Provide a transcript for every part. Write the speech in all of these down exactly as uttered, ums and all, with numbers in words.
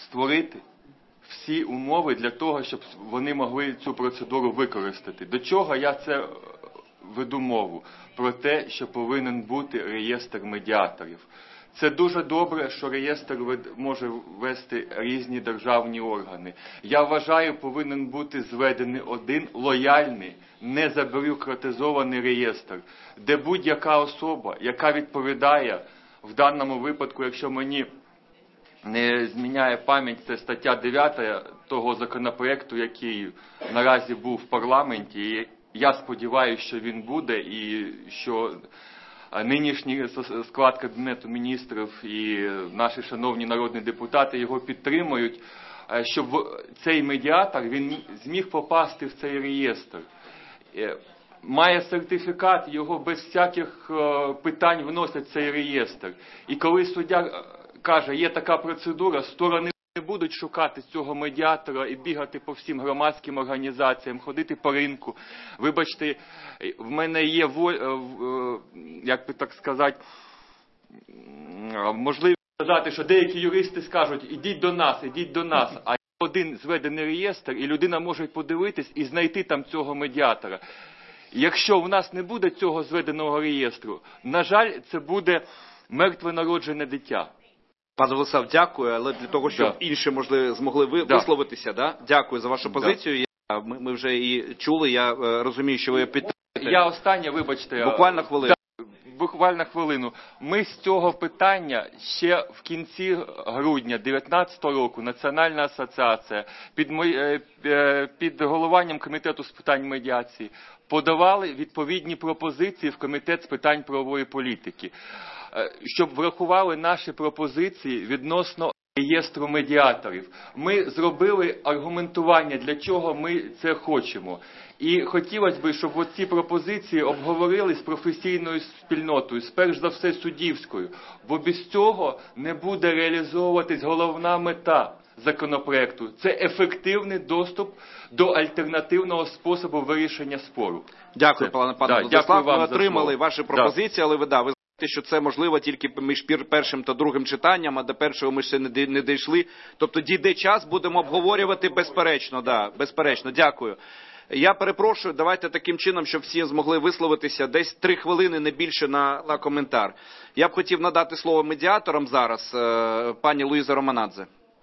створити всі умови для того, щоб вони могли цю процедуру використати. До чого я це веду мову? Про те, що повинен бути реєстр медіаторів. Це дуже добре, що реєстр може вести різні державні органи. Я вважаю, повинен бути зведений один лояльний, не забюрократизований реєстр, де будь-яка особа, яка відповідає, в даному випадку, якщо мені не зміняє пам'ять, це стаття дев'ята того законопроекту, який наразі був в парламенті, і я сподіваюся, що він буде, і що нинішній склад Кабінету міністрів і наші шановні народні депутати його підтримують, щоб цей медіатор він зміг попасти в цей реєстр. Має сертифікат, його без всяких питань вносять в цей реєстр. І коли суддя каже, є така процедура, сторони не будуть шукати цього медіатора і бігати по всім громадським організаціям, ходити по ринку. Вибачте, в мене є, як би так сказати, можливість сказати, що деякі юристи скажуть, ідіть до нас, ідіть до нас, а один зведений реєстр, і людина може подивитись і знайти там цього медіатора. Якщо в нас не буде цього зведеного реєстру, на жаль, це буде мертве народжене дитя. Пане Владислав, дякую, але для того, щоб да. інші можливо, змогли ви, да. висловитися, да? Дякую за вашу позицію. Да. Я, ми, ми вже і чули, я е, розумію, що ви підтримуєте. Я останнє, вибачте. Буквально хвилину. Да, буквально хвилину. Ми з цього питання ще в кінці грудня дев'ятнадцятого року Національна асоціація під, під головуванням Комітету з питань медіації подавали відповідні пропозиції в Комітет з питань правової політики, щоб врахували наші пропозиції відносно реєстру медіаторів. Ми зробили аргументування, для чого ми це хочемо. І хотілося б, щоб ці пропозиції обговорили з професійною спільнотою, сперш за все суддівською, бо без цього не буде реалізовуватись головна мета законопроекту. Це ефективний доступ до альтернативного способу вирішення спору. Дякую, пане да, Владислав. Ми отримали ваші пропозиції, да. але ви, да, ви знаєте, що це можливо тільки між першим та другим читанням, а до першого ми ще не, не дійшли. Тобто дійде час, будемо обговорювати безперечно. Да, безперечно. Дякую. Я перепрошую, давайте таким чином, щоб всі змогли висловитися, десь три хвилини, не більше на, на коментар. Я б хотів надати слово медіаторам зараз, пані Луїза Романадзе.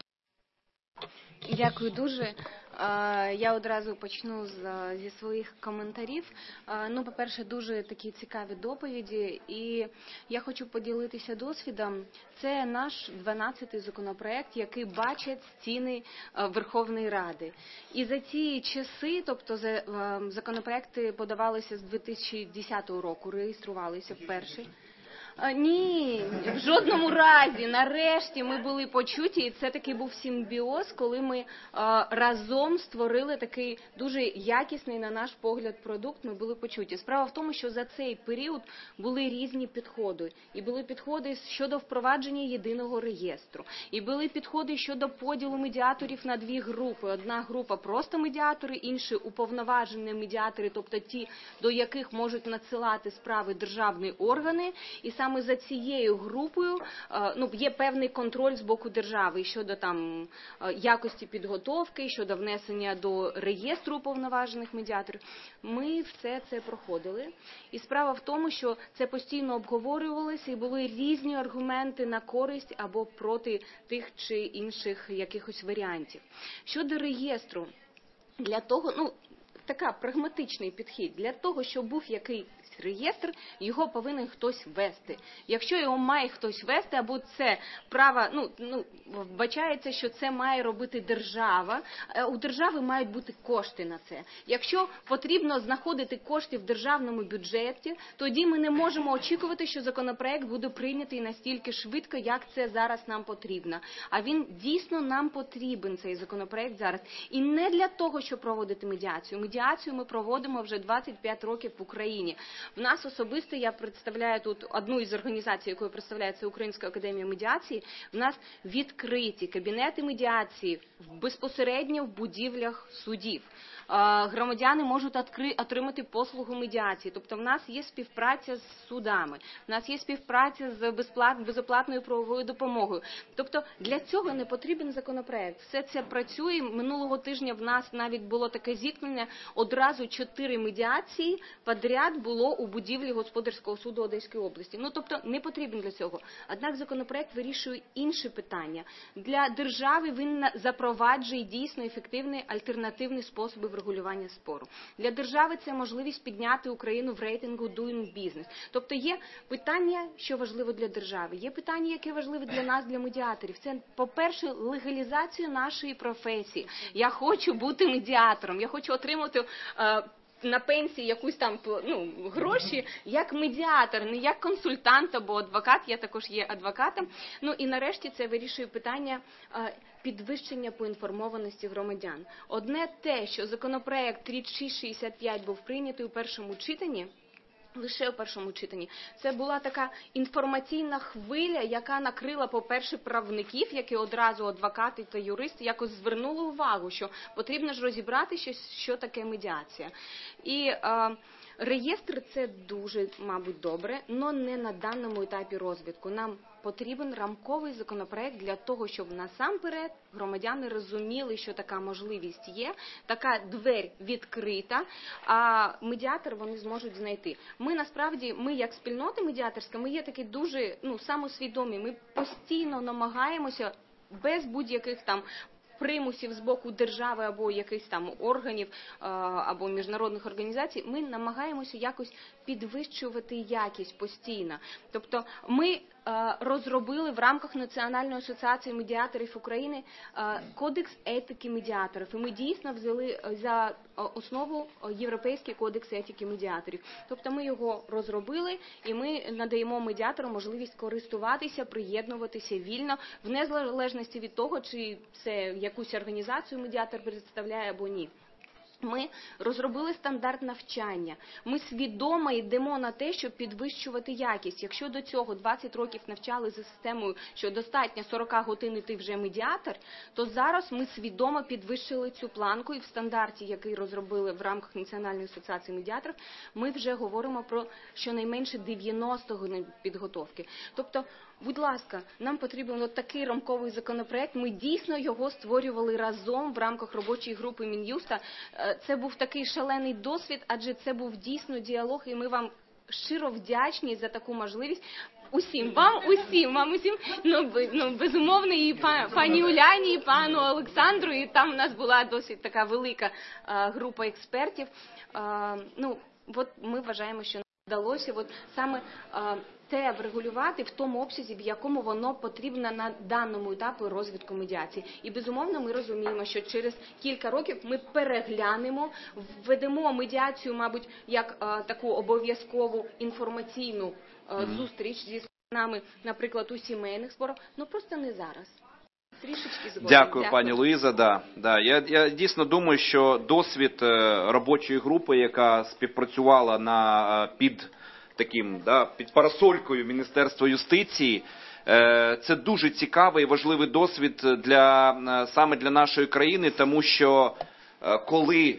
Дякую дуже. Я одразу почну з, зі своїх коментарів. Ну, по-перше, дуже такі цікаві доповіді, і я хочу поділитися досвідом. Це наш дванадцятий законопроект, який бачить стіни Верховної Ради. І за ці часи, тобто законопроекти подавалися з дві тисячі десятого року, реєструвалися вперше. Ні, в жодному разі. Нарешті ми були почуті, і це такий був симбіоз, коли ми а, разом створили такий дуже якісний, на наш погляд, продукт, ми були почуті. Справа в тому, що за цей період були різні підходи. І були підходи щодо впровадження єдиного реєстру. І були підходи щодо поділу медіаторів на дві групи. Одна група просто медіатори, інші уповноважені медіатори, тобто ті, до яких можуть надсилати справи державні органи. І саме за цією групою ну, є певний контроль з боку держави щодо там, якості підготовки, щодо внесення до реєстру уповноважених медіаторів. Ми все це проходили. І справа в тому, що це постійно обговорювалося і були різні аргументи на користь або проти тих чи інших якихось варіантів. Щодо реєстру, для того, ну, така прагматичний підхід, для того, щоб був якийсь реєстр, його повинен хтось вести. Якщо його має хтось вести, або це право, ну, ну, вбачається, що це має робити держава, у держави мають бути кошти на це. Якщо потрібно знаходити кошти в державному бюджеті, тоді ми не можемо очікувати, що законопроект буде прийнятий настільки швидко, як це зараз нам потрібно. А він дійсно нам потрібен, цей законопроект зараз. І не для того, щоб проводити медіацію. Медіацію ми проводимо вже двадцять п'ять років в Україні. В нас особисто, я представляю тут одну із організацій, якою представляє це Українська академія медіації, в нас відкриті кабінети медіації безпосередньо в будівлях судів. Громадяни можуть отримати послугу медіації. Тобто в нас є співпраця з судами, в нас є співпраця з безоплатною правовою допомогою. Тобто для цього не потрібен законопроект. Все це працює. Минулого тижня в нас навіть було таке зіткнення. Одразу чотири медіації підряд було у будівлі Господарського суду Одеської області. Ну, тобто не потрібен для цього. Однак законопроект вирішує інші питання. Для держави він запроваджує дійсно ефективний альтернативний спосіб врегулювання спору. Для держави це можливість підняти Україну в рейтингу Doing Business. Тобто є питання, що важливо для держави, є питання, яке важливе для нас, для медіаторів. Це, по-перше, легалізацію нашої професії. Я хочу бути медіатором, я хочу отримати е, на пенсії якусь там ну, гроші, як медіатор, не як консультант або адвокат, я також є адвокатом. Ну і нарешті це вирішує питання е, підвищення поінформованості громадян. Одне те, що законопроект тридцять шість шістдесят п'ять був прийнятий у першому читанні, лише у першому читанні. Це була така інформаційна хвиля, яка накрила, по-перше, правників, які одразу адвокати та юристи якось звернули увагу, що потрібно ж розібрати, що, що таке медіація. І е, реєстр – це дуже, мабуть, добре, але не на даному етапі розвитку. Нам потрібен рамковий законопроект для того, щоб насамперед громадяни розуміли, що така можливість є, така двері відкрита, а медіатор вони зможуть знайти. Ми насправді, ми як спільнота медіаторська, ми є такі дуже ну, самосвідомі, ми постійно намагаємося без будь-яких там примусів з боку держави або якихось там органів або міжнародних організацій, ми намагаємося якось підвищувати якість постійно. Тобто ми розробили в рамках Національної асоціації медіаторів України кодекс етики медіаторів. І ми дійсно взяли за основу Європейський кодекс етики медіаторів. Тобто ми його розробили і ми надаємо медіатору можливість користуватися, приєднуватися вільно, в незалежності від того, чи це якусь організацію медіатор представляє або ні. Ми розробили стандарт навчання. Ми свідомо йдемо на те, щоб підвищувати якість. Якщо до цього двадцять років навчали за системою, що достатньо сорок годин і ти вже медіатор, то зараз ми свідомо підвищили цю планку і в стандарті, який розробили в рамках Національної асоціації медіаторів, ми вже говоримо про щонайменше дев'яносто годин підготовки. Тобто, будь ласка, нам потрібен от такий рамковий законопроект. Ми дійсно його створювали разом в рамках робочої групи Мін'юста. Це був такий шалений досвід, адже це був дійсно діалог, і ми вам щиро вдячні за таку можливість. Усім, вам усім, вам усім, ну, ну безумовно, і пані Уляні, і пану Олександру, і там у нас була досить така велика а, група експертів. А, ну, от ми вважаємо, що вдалося от саме а, те врегулювати в тому обсязі, в якому воно потрібно на даному етапі розвитку медіації. І, безумовно, ми розуміємо, що через кілька років ми переглянемо, введемо медіацію, мабуть, як а, таку обов'язкову інформаційну а, mm-hmm. зустріч зі сторонами, наприклад, у сімейних спорах, ну просто не зараз. Трішечки згодом. Дякую, Дякую, пані Луїза. Да, да. Я, я дійсно думаю, що досвід робочої групи, яка співпрацювала на під таким, да, під парасолькою Міністерства юстиції, це дуже цікавий і важливий досвід для, саме для нашої країни, тому що коли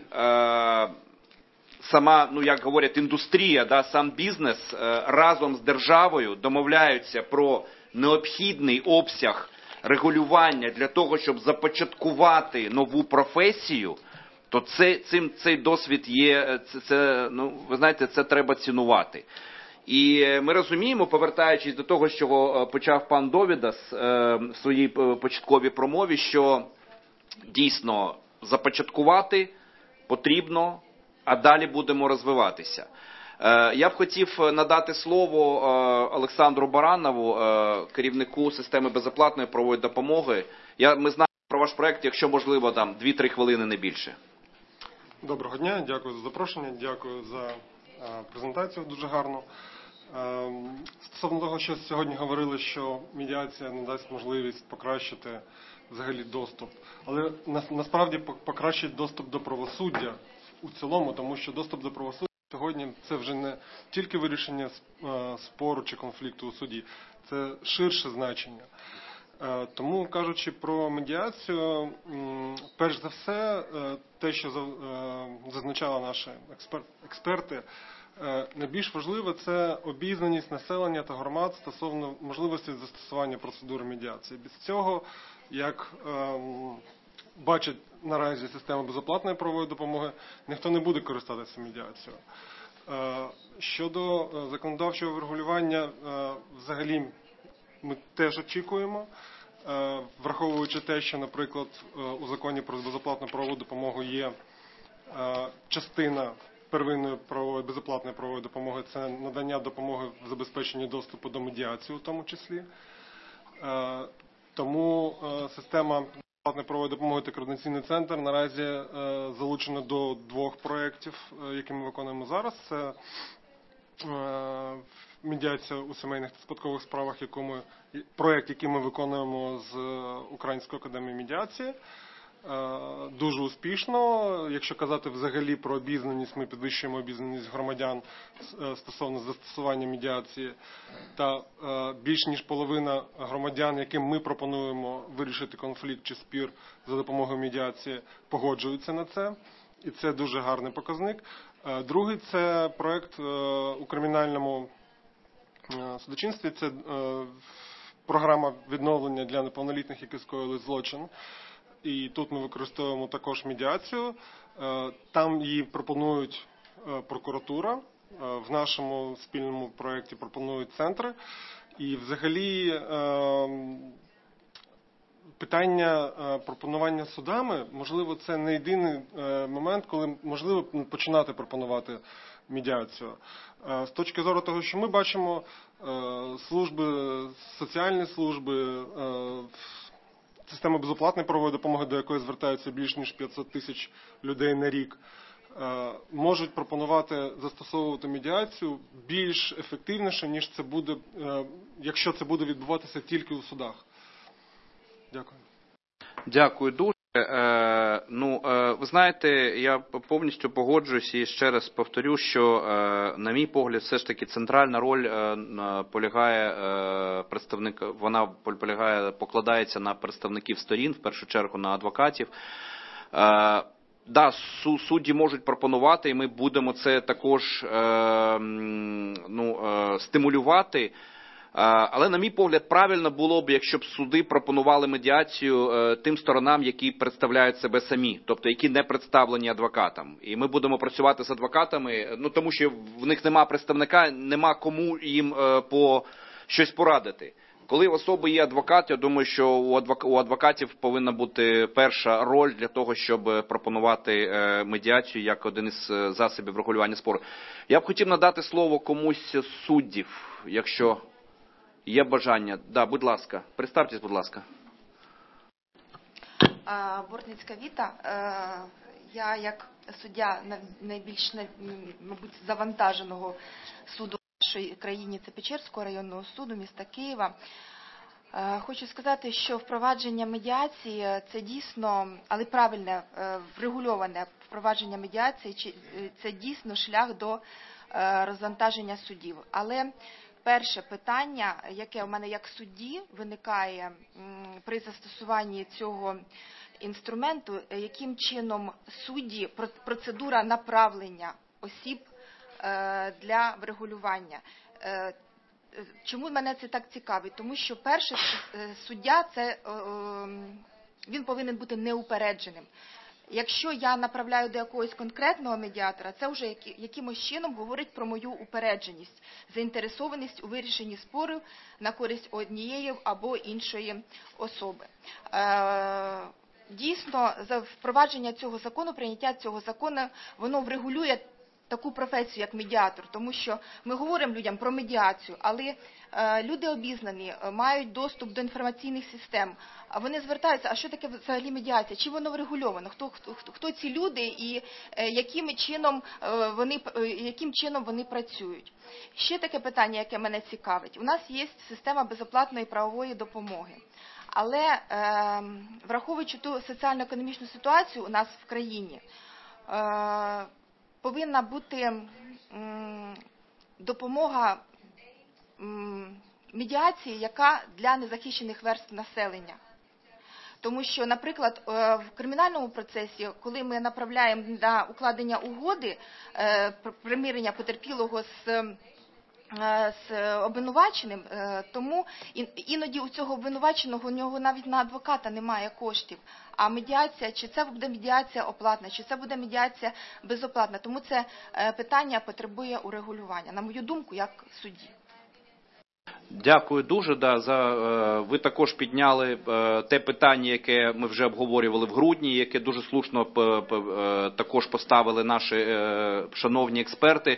сама, ну як говорять, індустрія, да, сам бізнес разом з державою домовляються про необхідний обсяг регулювання для того, щоб започаткувати нову професію, то це, цим, цей досвід є, це, це, ну, ви знаєте, це треба цінувати. І ми розуміємо, повертаючись до того, з чого почав пан Довідас в своїй початковій промові, що дійсно започаткувати потрібно, а далі будемо розвиватися. Я б хотів надати слово Олександру Баранову, керівнику системи безоплатної правової допомоги. Я, ми знаємо про ваш проект, якщо можливо, там дві-три хвилини, не більше. Доброго дня, дякую за запрошення, дякую за презентацію дуже гарну. Стосовно того, що сьогодні говорили, що медіація надасть можливість покращити взагалі доступ, але насправді покращить доступ до правосуддя у цілому, тому що доступ до правосуддя Сьогодні це вже не тільки вирішення спору чи конфлікту у суді, це ширше значення. Тому, кажучи про медіацію, перш за все, те, що зазначали наші експерти, найбільш важливе – це обізнаність населення та громад стосовно можливості застосування процедури медіації. Без цього, як бачить наразі система безоплатної правової допомоги, ніхто не буде користатися медіацією. Щодо законодавчого врегулювання, взагалі, ми теж очікуємо, враховуючи те, що, наприклад, у законі про безоплатну правову допомогу є частина первинної правової, безоплатної правової допомоги, це надання допомоги в забезпеченні доступу до медіації у тому числі. Тому система безоплатної правової допомоги та координаційний центр наразі залучено до двох проєктів, які ми виконуємо зараз. Це медіація у сімейних та спадкових справах, яку ми, проєкт, який ми виконуємо з Української академії медіації. Дуже успішно. Якщо казати взагалі про обізнаність, ми підвищуємо обізнаність громадян стосовно застосування медіації. Та більш ніж половина громадян, яким ми пропонуємо вирішити конфлікт чи спір за допомогою медіації, погоджуються на це. І це дуже гарний показник. Другий – це проєкт у кримінальному судочинстві. Це програма відновлення для неповнолітніх, які скоїли злочин. І тут ми використовуємо також медіацію. Там її пропонують прокуратура. В нашому спільному проєкті пропонують центри. І взагалі питання пропонування судами, можливо, це не єдиний момент, коли можливо починати пропонувати медіацію. З точки зору того, що ми бачимо, служби, соціальні служби, система безоплатної правової допомоги, до якої звертаються більш ніж п'ятсот тисяч людей на рік, можуть пропонувати застосовувати медіацію більш ефективніше, ніж це буде, якщо це буде відбуватися тільки у судах. Дякую. Дякую дуже. Е, ну, е, ви знаєте, я повністю погоджуюсь і ще раз повторю, що, е, на мій погляд, все ж таки центральна роль е, полягає е, представник, вона полягає, покладається на представників сторін, в першу чергу на адвокатів. Е, Да, судді можуть пропонувати, і ми будемо це також е, ну, е, стимулювати. Але, на мій погляд, правильно було б, якщо б суди пропонували медіацію тим сторонам, які представляють себе самі, тобто які не представлені адвокатам. І ми будемо працювати з адвокатами, ну тому що в них нема представника, нема кому їм по щось порадити. Коли в особи є адвокат, я думаю, що у адвокатів повинна бути перша роль для того, щоб пропонувати медіацію як один із засобів регулювання спору. Я б хотів надати слово комусь з суддів, якщо є бажання. Да, будь ласка. Представтесь, будь ласка. Бортницька Віта. Я як суддя найбільш, мабуть, завантаженого суду в нашій країні, це Печерського районного суду міста Києва. Хочу сказати, що впровадження медіації – це дійсно, але правильне, врегульоване впровадження медіації – це дійсно шлях до розвантаження судів. Але перше питання, яке у мене як судді виникає при застосуванні цього інструменту, яким чином судді, процедура направлення осіб для врегулювання. Чому мене це так цікавить? Тому що перше, суддя, це, він повинен бути неупередженим. Якщо я направляю до якогось конкретного медіатора, це вже якимось чином говорить про мою упередженість, заінтересованість у вирішенні спорів на користь однієї або іншої особи. Дійсно, за впровадження цього закону, прийняття цього закону, воно врегулює таку професію, як медіатор, тому що ми говоримо людям про медіацію, але е, люди обізнані, мають доступ до інформаційних систем, а вони звертаються, а що таке взагалі медіація, чи воно врегульовано, хто, хто, хто ці люди і е, яким, чином, е, вони, е, яким чином вони працюють. Ще таке питання, яке мене цікавить. У нас є система безоплатної правової допомоги. Але е, враховуючи ту соціально-економічну ситуацію у нас в країні, е, повинна бути м, допомога м, медіації, яка для незахищених верств населення. Тому що, наприклад, в кримінальному процесі, коли ми направляємо на укладення угоди, примирення потерпілого з, з обвинуваченим, тому іноді у цього обвинуваченого у нього навіть на адвоката немає коштів. А медіація, чи це буде медіація оплатна, чи це буде медіація безоплатна. Тому це питання потребує урегулювання, на мою думку, як судді. Дякую дуже. Да, за, ви також підняли те питання, яке ми вже обговорювали в грудні, яке дуже слушно також поставили наші шановні експерти.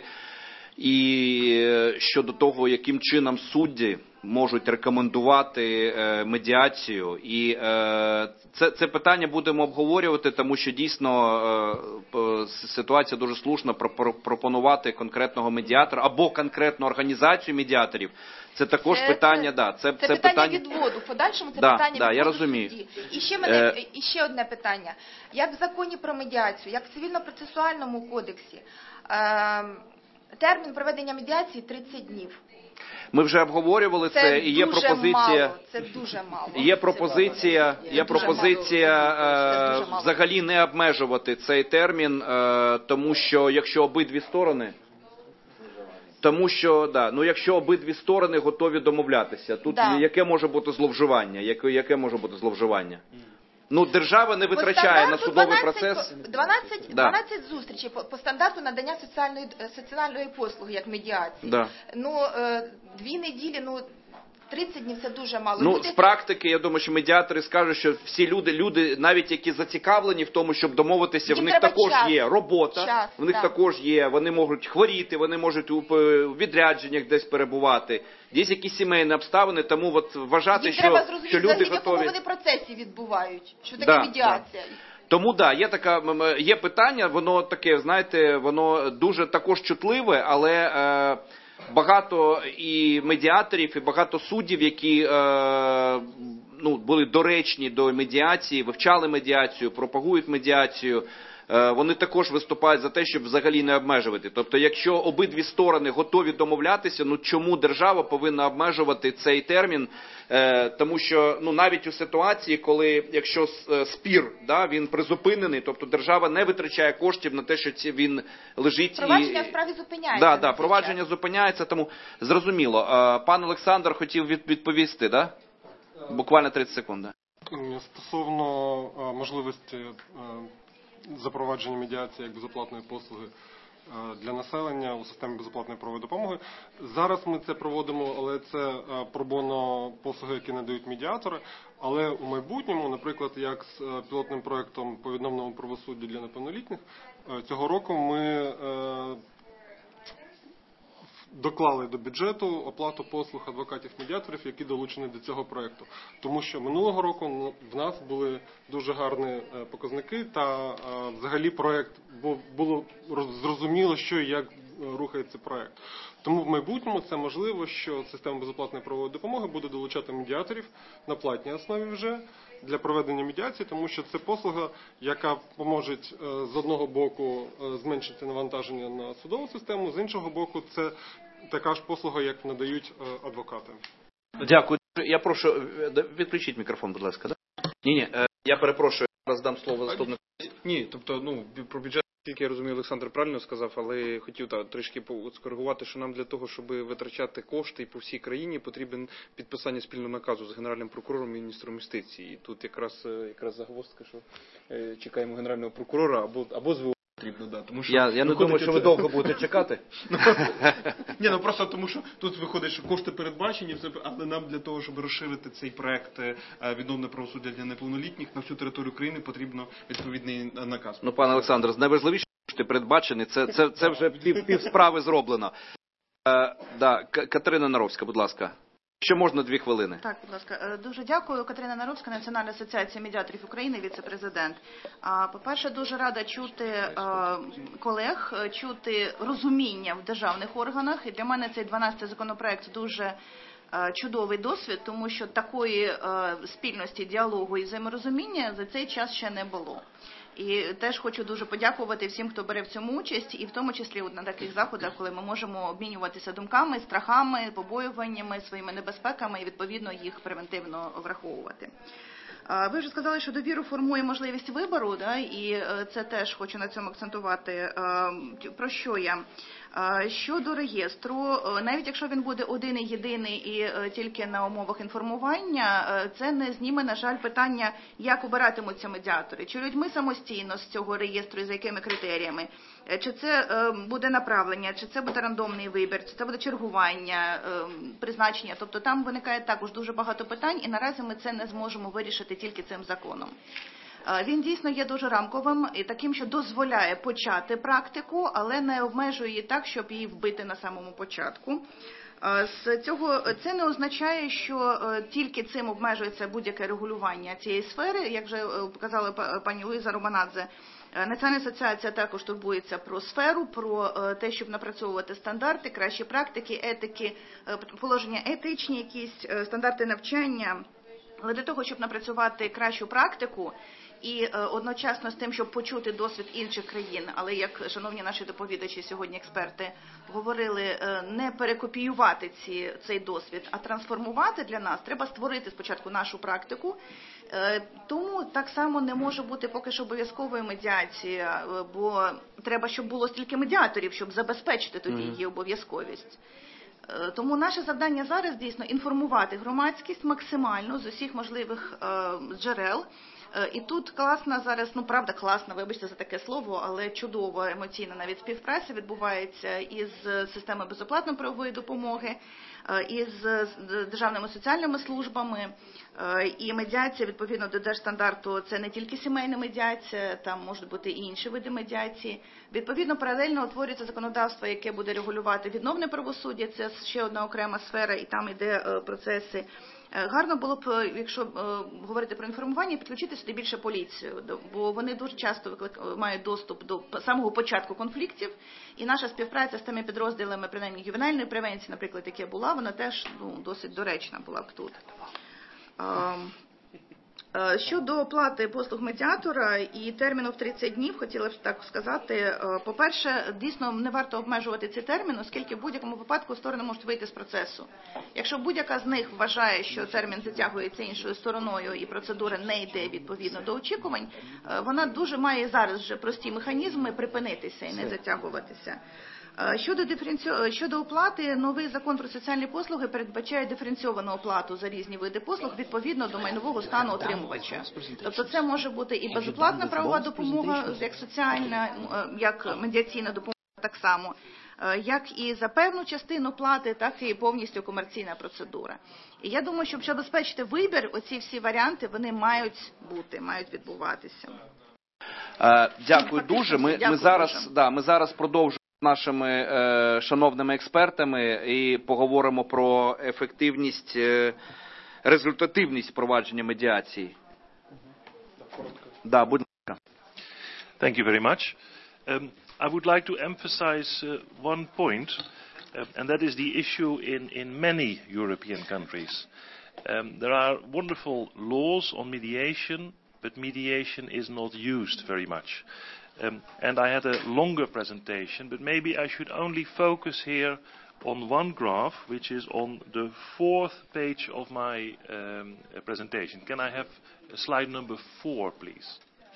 І щодо того, яким чином судді можуть рекомендувати медіацію. І це, це питання будемо обговорювати, тому що дійсно ситуація дуже слушна пропонувати конкретного медіатора або конкретну організацію медіаторів. Це також це, питання, це, да, це, це, це питання, питання відводу, в подальшому це да, питання да, відводу я розумію. судді. І ще, мене, е... і ще одне питання. Як в законі про медіацію, як в цивільно-процесуальному кодексі, е... термін проведення медіації тридцять днів. Ми вже обговорювали це, це і є пропозиція. Мало, це дуже мало. Є пропозиція, є пропозиція е, взагалі не обмежувати цей термін, е, тому що якщо обидві сторони, тому що да, ну якщо обидві сторони готові домовлятися, тут да. яке може бути зловживання? Яке, яке може бути зловживання? Ну, держава не витрачає на судовий дванадцять, процес. дванадцять, да. дванадцять зустрічей по, по стандарту надання соціальної, соціальної послуги, як медіації. Да. Ну, е, дві неділі, ну, тридцять днів це дуже мало. Ну, люди... з практики, я думаю, що медіатори скажуть, що всі люди, люди, навіть які зацікавлені в тому, щоб домовитися, їм в них також час. є робота, час, в них да. також є, вони можуть хворіти, вони можуть у відрядженнях десь перебувати. Є якісь сімейні обставини, тому от вважати, їм що, треба зрозуміти, що люди взагалі, готові... в якому вони процесі відбувають, що таке да, медіація. Да. Тому, да, є така, є питання, воно таке, знаєте, воно дуже також чутливе, але е, багато і медіаторів, і багато суддів, які е, ну, були доречні до медіації, вивчали медіацію, пропагують медіацію, е, вони також виступають за те, щоб взагалі не обмежувати. Тобто, якщо обидві сторони готові домовлятися, ну чому держава повинна обмежувати цей термін? Е, тому що ну, навіть у ситуації, коли, якщо спір, да, він призупинений, тобто держава не витрачає коштів на те, що ці, він лежить. Провадження і... в справі зупиняється. Да, да, провадження зупиняється, тому зрозуміло. Е, пан Олександр хотів відповісти, да? Буквально тридцять секунд. Да? Стосовно е, можливості е, запровадження медіації як безоплатної послуги для населення у системі безоплатної правової допомоги. Зараз ми це проводимо, але це пробоно послуги, які надають медіатори. Але у майбутньому, наприклад, як з пілотним проєктом по відновленому правосуддю для неповнолітніх, цього року ми доклали до бюджету оплату послуг адвокатів-медіаторів, які долучені до цього проєкту. Тому що минулого року в нас були дуже гарні показники та взагалі проєкт, бо було зрозуміло, що і як рухається проєкт. Тому в майбутньому це можливо, що система безоплатної правової допомоги буде долучати медіаторів на платній основі вже для проведення медіації, тому що це послуга, яка поможе з одного боку зменшити навантаження на судову систему, з іншого боку це така ж послуга, як надають адвокати. Дякую. Я прошу, відключіть мікрофон, будь ласка. Да? Ні, ні, я перепрошую, зараз дам слово заступнику. Ні, тобто, ну, про бюджет, тільки я розумію, Олександр правильно сказав, але хотів та, трішки скоригувати, що нам для того, щоб витрачати кошти по всій країні, потрібен підписання спільного наказу з Генеральним прокурором і міністром юстиції. І тут якраз, якраз загвоздка, що е, чекаємо Генерального прокурора або, або з ВО потрібно, да. Тому що я я не думаю, що ви довго будете чекати. Ні, ну просто тому, що тут виходить, що кошти передбачені, але нам для того, щоб розширити цей проект відновлення правосуддя для неповнолітніх на всю територію України, потрібно відповідний наказ. Ну, пане Олександр, найважливіше, що кошти передбачені, це, це, це вже пів, пів справи зроблено. Е, да, Катерина Наровська, будь ласка. Що можна, дві хвилини. Так, будь ласка. Дуже дякую. Катерина Наровська, Національна асоціація медіаторів України, віце-президент. По-перше, дуже рада чути колег, чути розуміння в державних органах. І для мене цей дванадцятий законопроект дуже чудовий досвід, тому що такої спільності, діалогу і взаєморозуміння за цей час ще не було. І теж хочу дуже подякувати всім, хто бере в цьому участь, і в тому числі на таких заходах, коли ми можемо обмінюватися думками, страхами, побоюваннями, своїми небезпеками і, відповідно, їх превентивно враховувати. Ви вже сказали, що довіру формує можливість вибору, да, і це теж хочу на цьому акцентувати. Про що я? Щодо реєстру, навіть якщо він буде один і єдиний і тільки на умовах інформування, це не зніме, на жаль, питання, як обиратимуться медіатори. Чи людьми самостійно з цього реєстру і за якими критеріями? Чи це буде направлення, чи це буде рандомний вибір, чи це буде чергування, призначення. Тобто там виникає також дуже багато питань, і наразі ми це не зможемо вирішити тільки цим законом. Він дійсно є дуже рамковим і таким, що дозволяє почати практику, але не обмежує її так, щоб її вбити на самому початку. З цього це не означає, що тільки цим обмежується будь-яке регулювання цієї сфери. Як вже показала пані Луїза Романадзе, Національна асоціація також турбується про сферу, про те, щоб напрацьовувати стандарти, кращі практики, етики, положення етичні, якісь стандарти навчання. Але для того, щоб напрацювати кращу практику і одночасно з тим, щоб почути досвід інших країн, але як шановні наші доповідачі сьогодні, експерти, говорили, не перекопіювати ці, цей досвід, а трансформувати для нас, треба створити спочатку нашу практику. Тому так само не може бути поки що обов'язковою медіація, бо треба, щоб було стільки медіаторів, щоб забезпечити тоді її обов'язковість. Тому наше завдання зараз дійсно інформувати громадськість максимально з усіх можливих е, джерел. Е, і тут класна зараз, ну правда класна, вибачте за таке слово, але чудова емоційна навіть співпраця відбувається із системою безоплатної правової допомоги, е, із державними соціальними службами. Е, і медіація, відповідно до держстандарту, це не тільки сімейна медіація, там можуть бути і інші види медіації. Відповідно, паралельно утворюється законодавство, яке буде регулювати відновне правосуддя, це ще одна окрема сфера, і там йде е, процеси. Е, гарно було б, якщо е, говорити про інформування, підключити сюди більше поліцію, бо вони дуже часто виклик... мають доступ до самого початку конфліктів, і наша співпраця з тими підрозділами, принаймні ювенальної превенції, наприклад, яка була, вона теж ну, досить доречна була б тут. Е, Щодо оплати послуг медіатора і терміну в тридцять днів, хотіла б так сказати, по-перше, дійсно не варто обмежувати цей термін, оскільки в будь-якому випадку сторони можуть вийти з процесу. Якщо будь-яка з них вважає, що термін затягується іншою стороною і процедура не йде відповідно до очікувань, вона дуже має зараз вже прості механізми припинитися і не затягуватися. Щодо, диференці... Щодо оплати, новий закон про соціальні послуги передбачає диференційовану оплату за різні види послуг відповідно до майнового стану отримувача. Тобто це може бути і безоплатна правова допомога, як соціальна, як медіаційна допомога так само, як і за певну частину плати, так і повністю комерційна процедура. І я думаю, щоб забезпечити вибір, оці всі варіанти, вони мають бути, мають відбуватися. Е, дякую дуже. Ми, ми, зараз, да, ми зараз продовжуємо нашими е, шановними експертами і поговоримо про ефективність, е, результативність впровадження медіації. Да, будь ласка. Thank you very much. Um, I would like to emphasize uh, one point, uh, and that is the issue in, in many European countries. Um, there are wonderful laws on mediation, but mediation is not used very much. Um, and I had a longer presentation, but maybe I should only focus here on one graph, which is on the fourth page of my um, presentation. Can I have slide number four, please?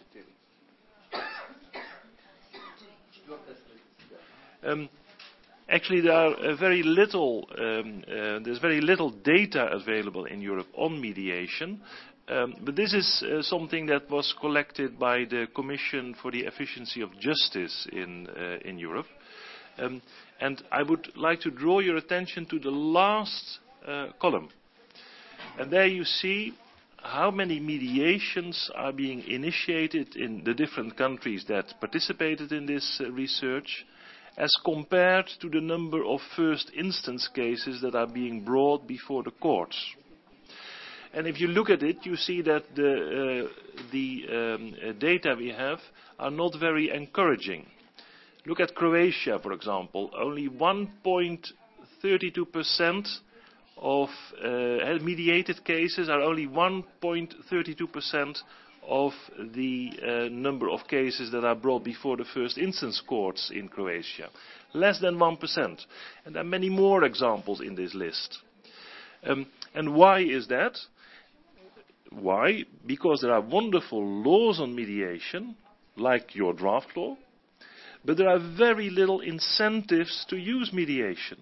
Um, actually, there are uh, very little. Um, uh, there's very little data available in Europe on mediation. Um, but this is uh, something that was collected by the Commission for the Efficiency of Justice in, uh, in Europe. Um, and I would like to draw your attention to the last uh, column. And there you see how many mediations are being initiated in the different countries that participated in this uh, research, as compared to the number of first instance cases that are being brought before the courts. And if you look at it, you see that the, uh, the um, uh, data we have are not very encouraging. Look at Croatia, for example. Only one point three two percent of uh, mediated cases are only one point three two percent of the uh, number of cases that are brought before the first instance courts in Croatia. Less than one percent. And there are many more examples in this list. Um, and why is that? Why? Because there are wonderful laws on mediation, like your draft law, but there are very little incentives to use mediation.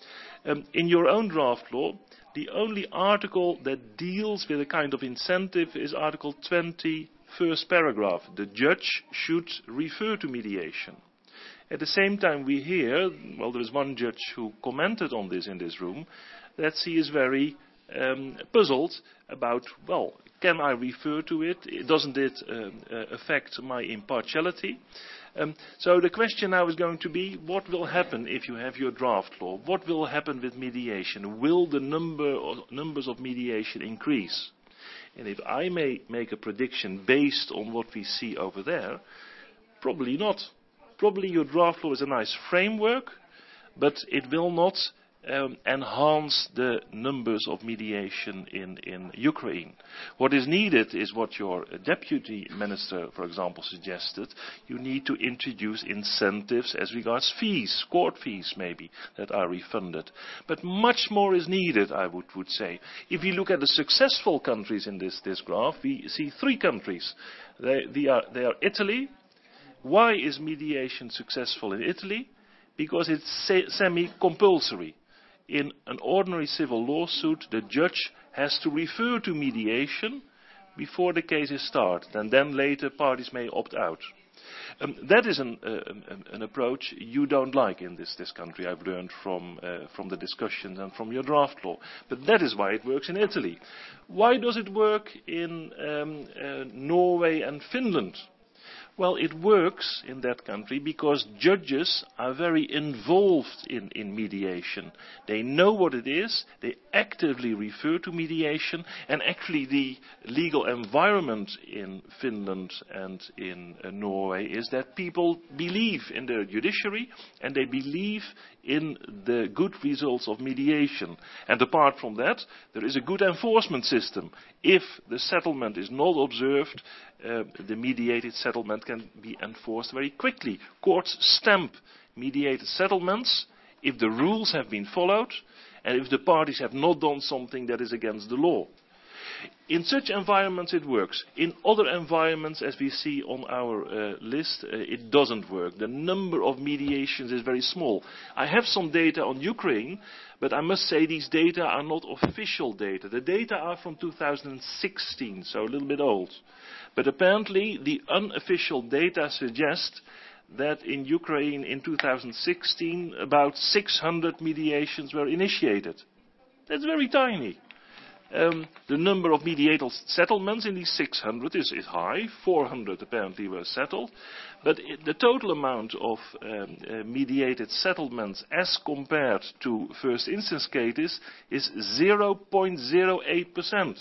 Um, in your own draft law, the only article that deals with a kind of incentive is Article twenty, first paragraph. The judge should refer to mediation. At the same time we hear, well, there is one judge who commented on this in this room, that he is very um, puzzled about, well, can I refer to it? Doesn't it um, uh, affect my impartiality? Um, so the question now is going to be, what will happen if you have your draft law? What will happen with mediation? Will the number of, numbers of mediation increase? And if I may make a prediction based on what we see over there, probably not. Probably your draft law is a nice framework, but it will not Um, enhance the numbers of mediation in, in Ukraine. What is needed is what your deputy minister, for example, suggested. You need to introduce incentives as regards fees, court fees maybe, that are refunded. But much more is needed, I would, would say. If you look at the successful countries in this, this graph, we see three countries. They, they, are, they are Italy. Why is mediation successful in Italy? Because it's se- semi-compulsory. In an ordinary civil lawsuit, the judge has to refer to mediation before the case is started, and then later parties may opt out. Um, that is an, uh, an, an approach you don't like in this, this country, I've learned from, uh, from the discussions and from your draft law. But that is why it works in Italy. Why does it work in um, uh, Norway and Finland? Well, it works in that country because judges are very involved in, in mediation. They know what it is, they actively refer to mediation, and actually the legal environment in Finland and in uh, Norway is that people believe in their judiciary and they believe in the good results of mediation. And apart from that, there is a good enforcement system. If the settlement is not observed, uh, the mediated settlement can be enforced very quickly. Courts stamp mediated settlements if the rules have been followed and if the parties have not done something that is against the law. In such environments it works. In other environments, as we see on our uh, list, uh, it doesn't work. The number of mediations is very small. I have some data on Ukraine, but I must say these data are not official data. The data are from two thousand sixteen, so a little bit old. But apparently the unofficial data suggest that in Ukraine in two thousand sixteen about six hundred mediations were initiated. That's very tiny. Um, the number of mediated settlements in these six hundred is, is high. four hundred apparently were settled. But it, the total amount of um, uh, mediated settlements as compared to first instance cases is zero point zero eight percent.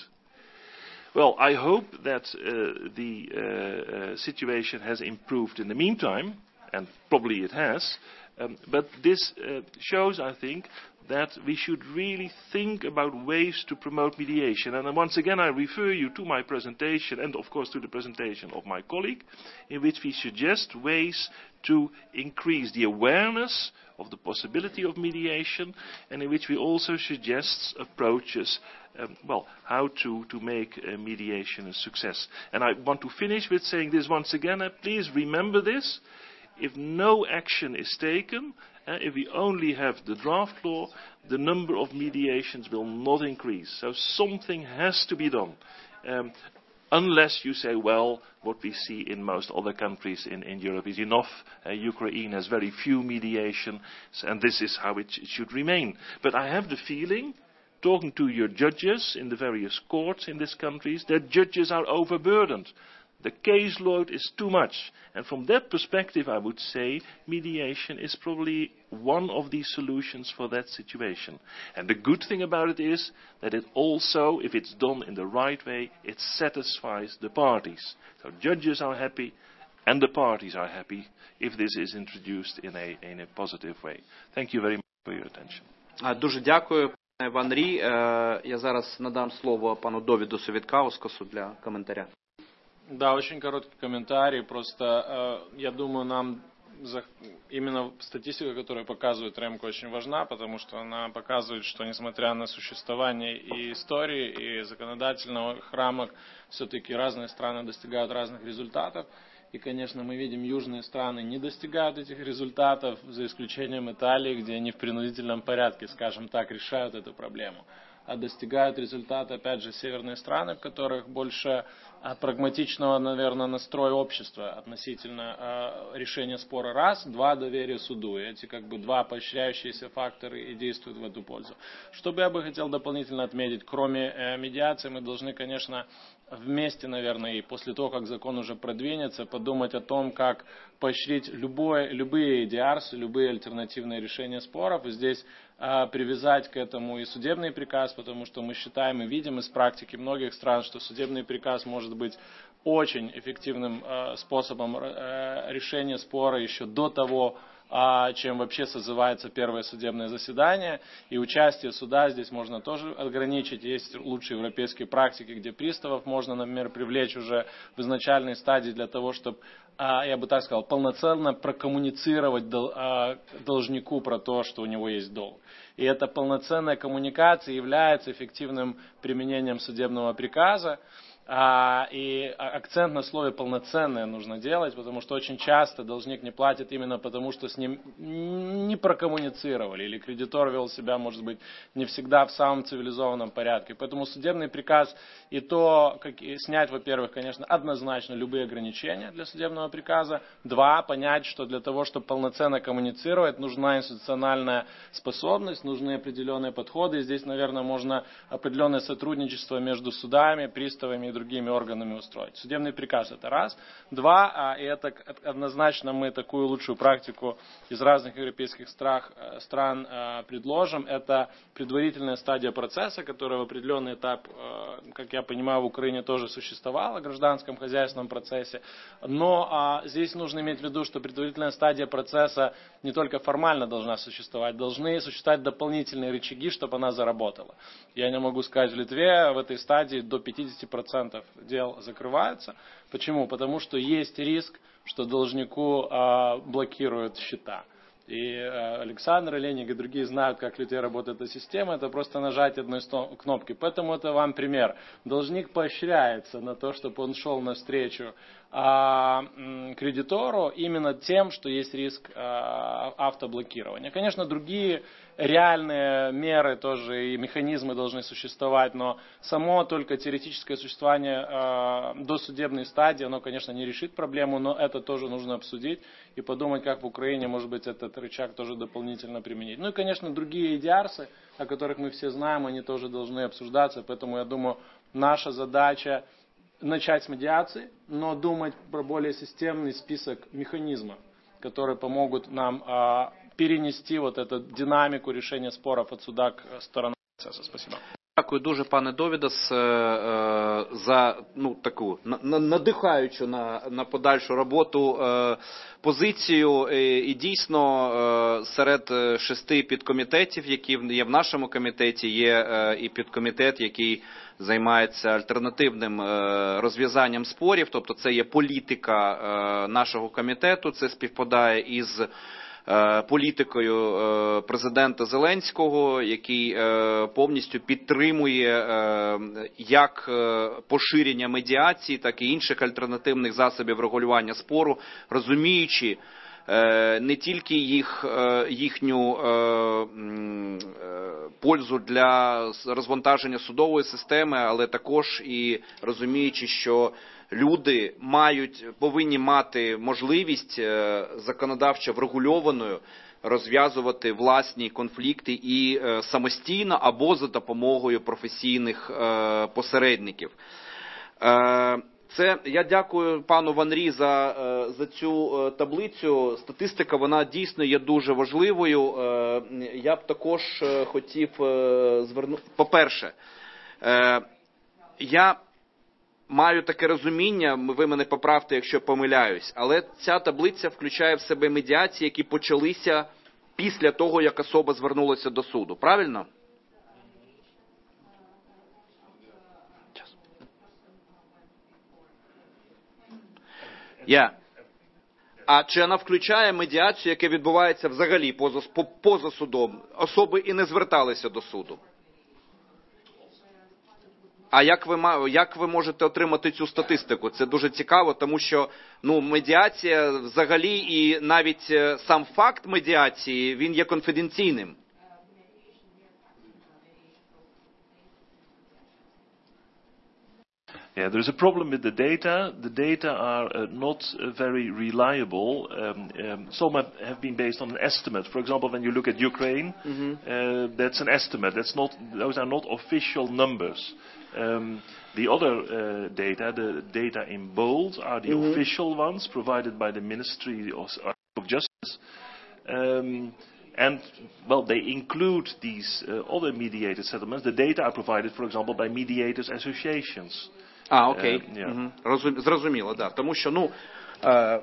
Well, I hope that uh, the uh, uh, situation has improved in the meantime, and probably it has. Um, but this uh, shows, I think, that we should really think about ways to promote mediation. And once again, I refer you to my presentation and, of course, to the presentation of my colleague, in which we suggest ways to increase the awareness of the possibility of mediation, and in which we also suggest approaches, um, well, how to, to make uh, mediation a success. And I want to finish with saying this once again. Uh, please remember this. If no action is taken, uh, if we only have the draft law, the number of mediations will not increase. So something has to be done. Um, unless you say, well, what we see in most other countries in, in Europe is enough. Uh, Ukraine has very few mediations, and this is how it, it should remain. But I have the feeling, talking to your judges in the various courts in these countries, that judges are overburdened. The caseload is too much. And from that perspective, I would say mediation is probably one of the solutions for that situation. And the good thing about it is that it also, if it's done in the right way, it satisfies the parties. So judges are happy and the parties are happy if this is introduced in a, in a positive way. Thank you very much for your attention. Дуже дякую. Пан Рі, я зараз надам слово пану Довіду Совіткаускасу для коментаря. Да, очень короткий комментарий. Просто э, я думаю, нам за, именно статистика, которая показывает РЭМКО, очень важна, потому что она показывает, что несмотря на существование и истории, и законодательных рамок, все-таки разные страны достигают разных результатов. И, конечно, мы видим, южные страны не достигают этих результатов, за исключением Италии, где они в принудительном порядке, скажем так, решают эту проблему. А достигают результата, опять же, северные страны, в которых больше прагматичного, наверное, настроя общества относительно э, решения спора. Раз, два, доверие суду. И эти как бы два поощряющиеся факторы и действуют в эту пользу. Что бы я бы хотел дополнительно отметить, кроме э, медиации, мы должны, конечно, вместе, наверное, и после того, как закон уже продвинется, подумать о том, как поощрить любое, любые диарсы, любые альтернативные решения споров. И здесь э, привязать к этому и судебный приказ, потому что мы считаем и видим из практики многих стран, что судебный приказ может быть очень эффективным э, способом э, решения спора еще до того, чем вообще созывается первое судебное заседание. И участие суда здесь можно тоже ограничить. Есть лучшие европейские практики, где приставов можно, например, привлечь уже в изначальной стадии для того, чтобы, я бы так сказал, полноценно прокоммуницировать должнику про то, что у него есть долг. И эта полноценная коммуникация является эффективным применением судебного приказа. А, и акцент на слове «полноценное» нужно делать, потому что очень часто должник не платит именно потому, что с ним не прокоммуницировали, или кредитор вел себя, может быть, не всегда в самом цивилизованном порядке. Поэтому судебный приказ и то, как и снять, во-первых, конечно, однозначно любые ограничения для судебного приказа. Два, понять, что для того, чтобы полноценно коммуницировать, нужна институциональная способность, нужны определенные подходы. И здесь, наверное, можно определенное сотрудничество между судами, приставами и другими органами устроить. Судебный приказ — это раз. Два, и это однозначно мы такую лучшую практику из разных европейских стран предложим, это предварительная стадия процесса, которая в определенный этап, как я понимаю, в Украине тоже существовала, в гражданском хозяйственном процессе. Но здесь нужно иметь в виду, что предварительная стадия процесса не только формально должна существовать, должны существовать дополнительные рычаги, чтобы она заработала. Я не могу сказать, в Литве в этой стадии до пятидесяти процентов дел закрываются. Почему? Потому что есть риск, что должнику а, блокируют счета. И а, Александр, Леник и другие знают, как в Литве работает эта система. Это просто нажать одной кнопки. Поэтому это вам пример. Должник поощряется на то, чтобы он шел навстречу а, кредитору именно тем, что есть риск а, автоблокирования. Конечно, другие реальные меры тоже и механизмы должны существовать, но само только теоретическое существование э, досудебной стадии, оно, конечно, не решит проблему, но это тоже нужно обсудить и подумать, как в Украине, может быть, этот рычаг тоже дополнительно применить. Ну и, конечно, другие диарсы, о которых мы все знаем, они тоже должны обсуждаться, поэтому, я думаю, наша задача начать с медиации, но думать про более системный список механизмов, которые помогут нам э, перенести вот эту динамику решения споров от суда к сторонам процесса. Спасибо. Дякую дуже, пане Довідас, за ну, таку надихаючу на, на подальшу роботу позицію. І дійсно серед шести підкомітетів, які є в нашому комітеті, є і підкомітет, який займається альтернативним розв'язанням спорів, тобто це є політика нашого комітету, це співпадає із політикою президента Зеленського, який повністю підтримує як поширення медіації, так і інших альтернативних засобів регулювання спору, розуміючи не тільки їх, їхню пользу для розвантаження судової системи, але також і розуміючи, що люди мають, повинні мати можливість законодавчо врегульованою розв'язувати власні конфлікти і самостійно або за допомогою професійних посередників. Це, я дякую пану Ван Рі за, за цю таблицю. Статистика, вона дійсно є дуже важливою. Я б також хотів звернути... По-перше, я маю таке розуміння, ви мене поправте, якщо помиляюсь, але ця таблиця включає в себе медіації, які почалися після того, як особа звернулася до суду. Правильно? Yeah. А чи вона включає медіацію, яка відбувається взагалі поза, поза судом? Особи і не зверталися до суду. А як ви, як ви можете отримати цю статистику? Це дуже цікаво, тому що ну, медіація взагалі і навіть сам факт медіації, він є конфіденційним. Yeah, there is a problem with the data. The data are uh, not uh, very reliable. Um, um, some have, have been based on an estimate. For example, when you look at Ukraine, mm-hmm. uh, that's an estimate. That's not; those are not official numbers. Um, the other uh, data, the data in bold, are the mm-hmm. official ones provided by the Ministry of, of Justice. Um, and, well, they include these uh, other mediated settlements. The data are provided, for example, by mediators associations. А, окей. Uh, yeah. Угу. Розум... Зрозуміло, да. Тому що, ну, е...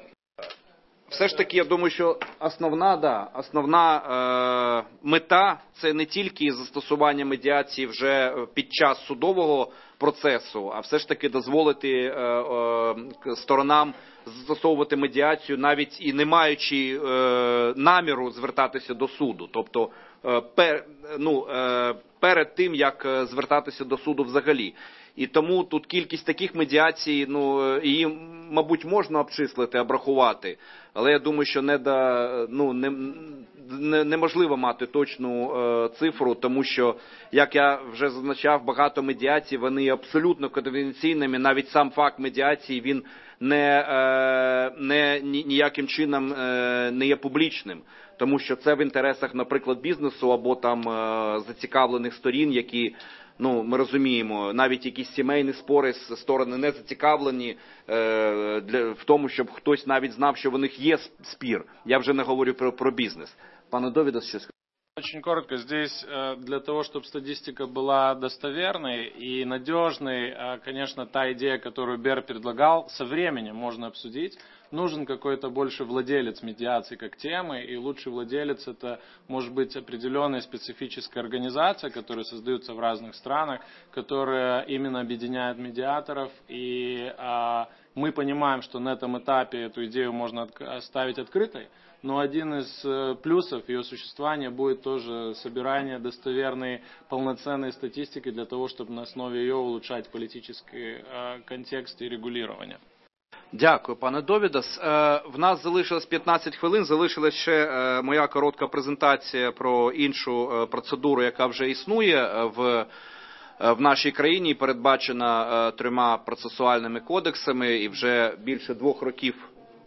все ж таки, я думаю, що основна, да, основна е... мета – це не тільки застосування медіації вже під час судового процесу, а все ж таки дозволити е... Е... сторонам застосовувати медіацію, навіть і не маючи е... наміру звертатися до суду. Тобто, е... пер... ну, е... перед тим, як звертатися до суду взагалі. І тому тут кількість таких медіацій, ну, її, мабуть, можна обчислити, обрахувати. Але я думаю, що не до, ну, не, не, неможливо мати точну е, цифру, тому що, як я вже зазначав, багато медіацій, вони абсолютно конфіденційними. Навіть сам факт медіації, він не, е, не ніяким чином е, не є публічним. Тому що це в інтересах, наприклад, бізнесу або там е, зацікавлених сторін, які... Ну, ми розуміємо, навіть якісь сімейні спори, сторони не зацікавлені е, для, в тому, щоб хтось навіть знав, що в них є спір. Я вже не говорю про, про бізнес. Пане Довідас, що скажете? Очень коротко. Здесь для того, чтобы статистика была достоверной и надежной, конечно, та идея, которую Бер предлагал, со временем можно обсудить. Нужен какой-то больше владелец медиации как темы, и лучший владелец это может быть определенная специфическая организация, которая создается в разных странах, которая именно объединяет медиаторов, и а, мы понимаем, что на этом этапе эту идею можно оставить открытой, но один из плюсов ее существования будет тоже собирание достоверной, полноценной статистики для того, чтобы на основе ее улучшать политический а, контекст и регулирование. Дякую, пане Довідас. В нас залишилось п'ятнадцять хвилин, залишилась ще моя коротка презентація про іншу процедуру, яка вже існує в, в нашій країні, передбачена трьома процесуальними кодексами, і вже більше двох років.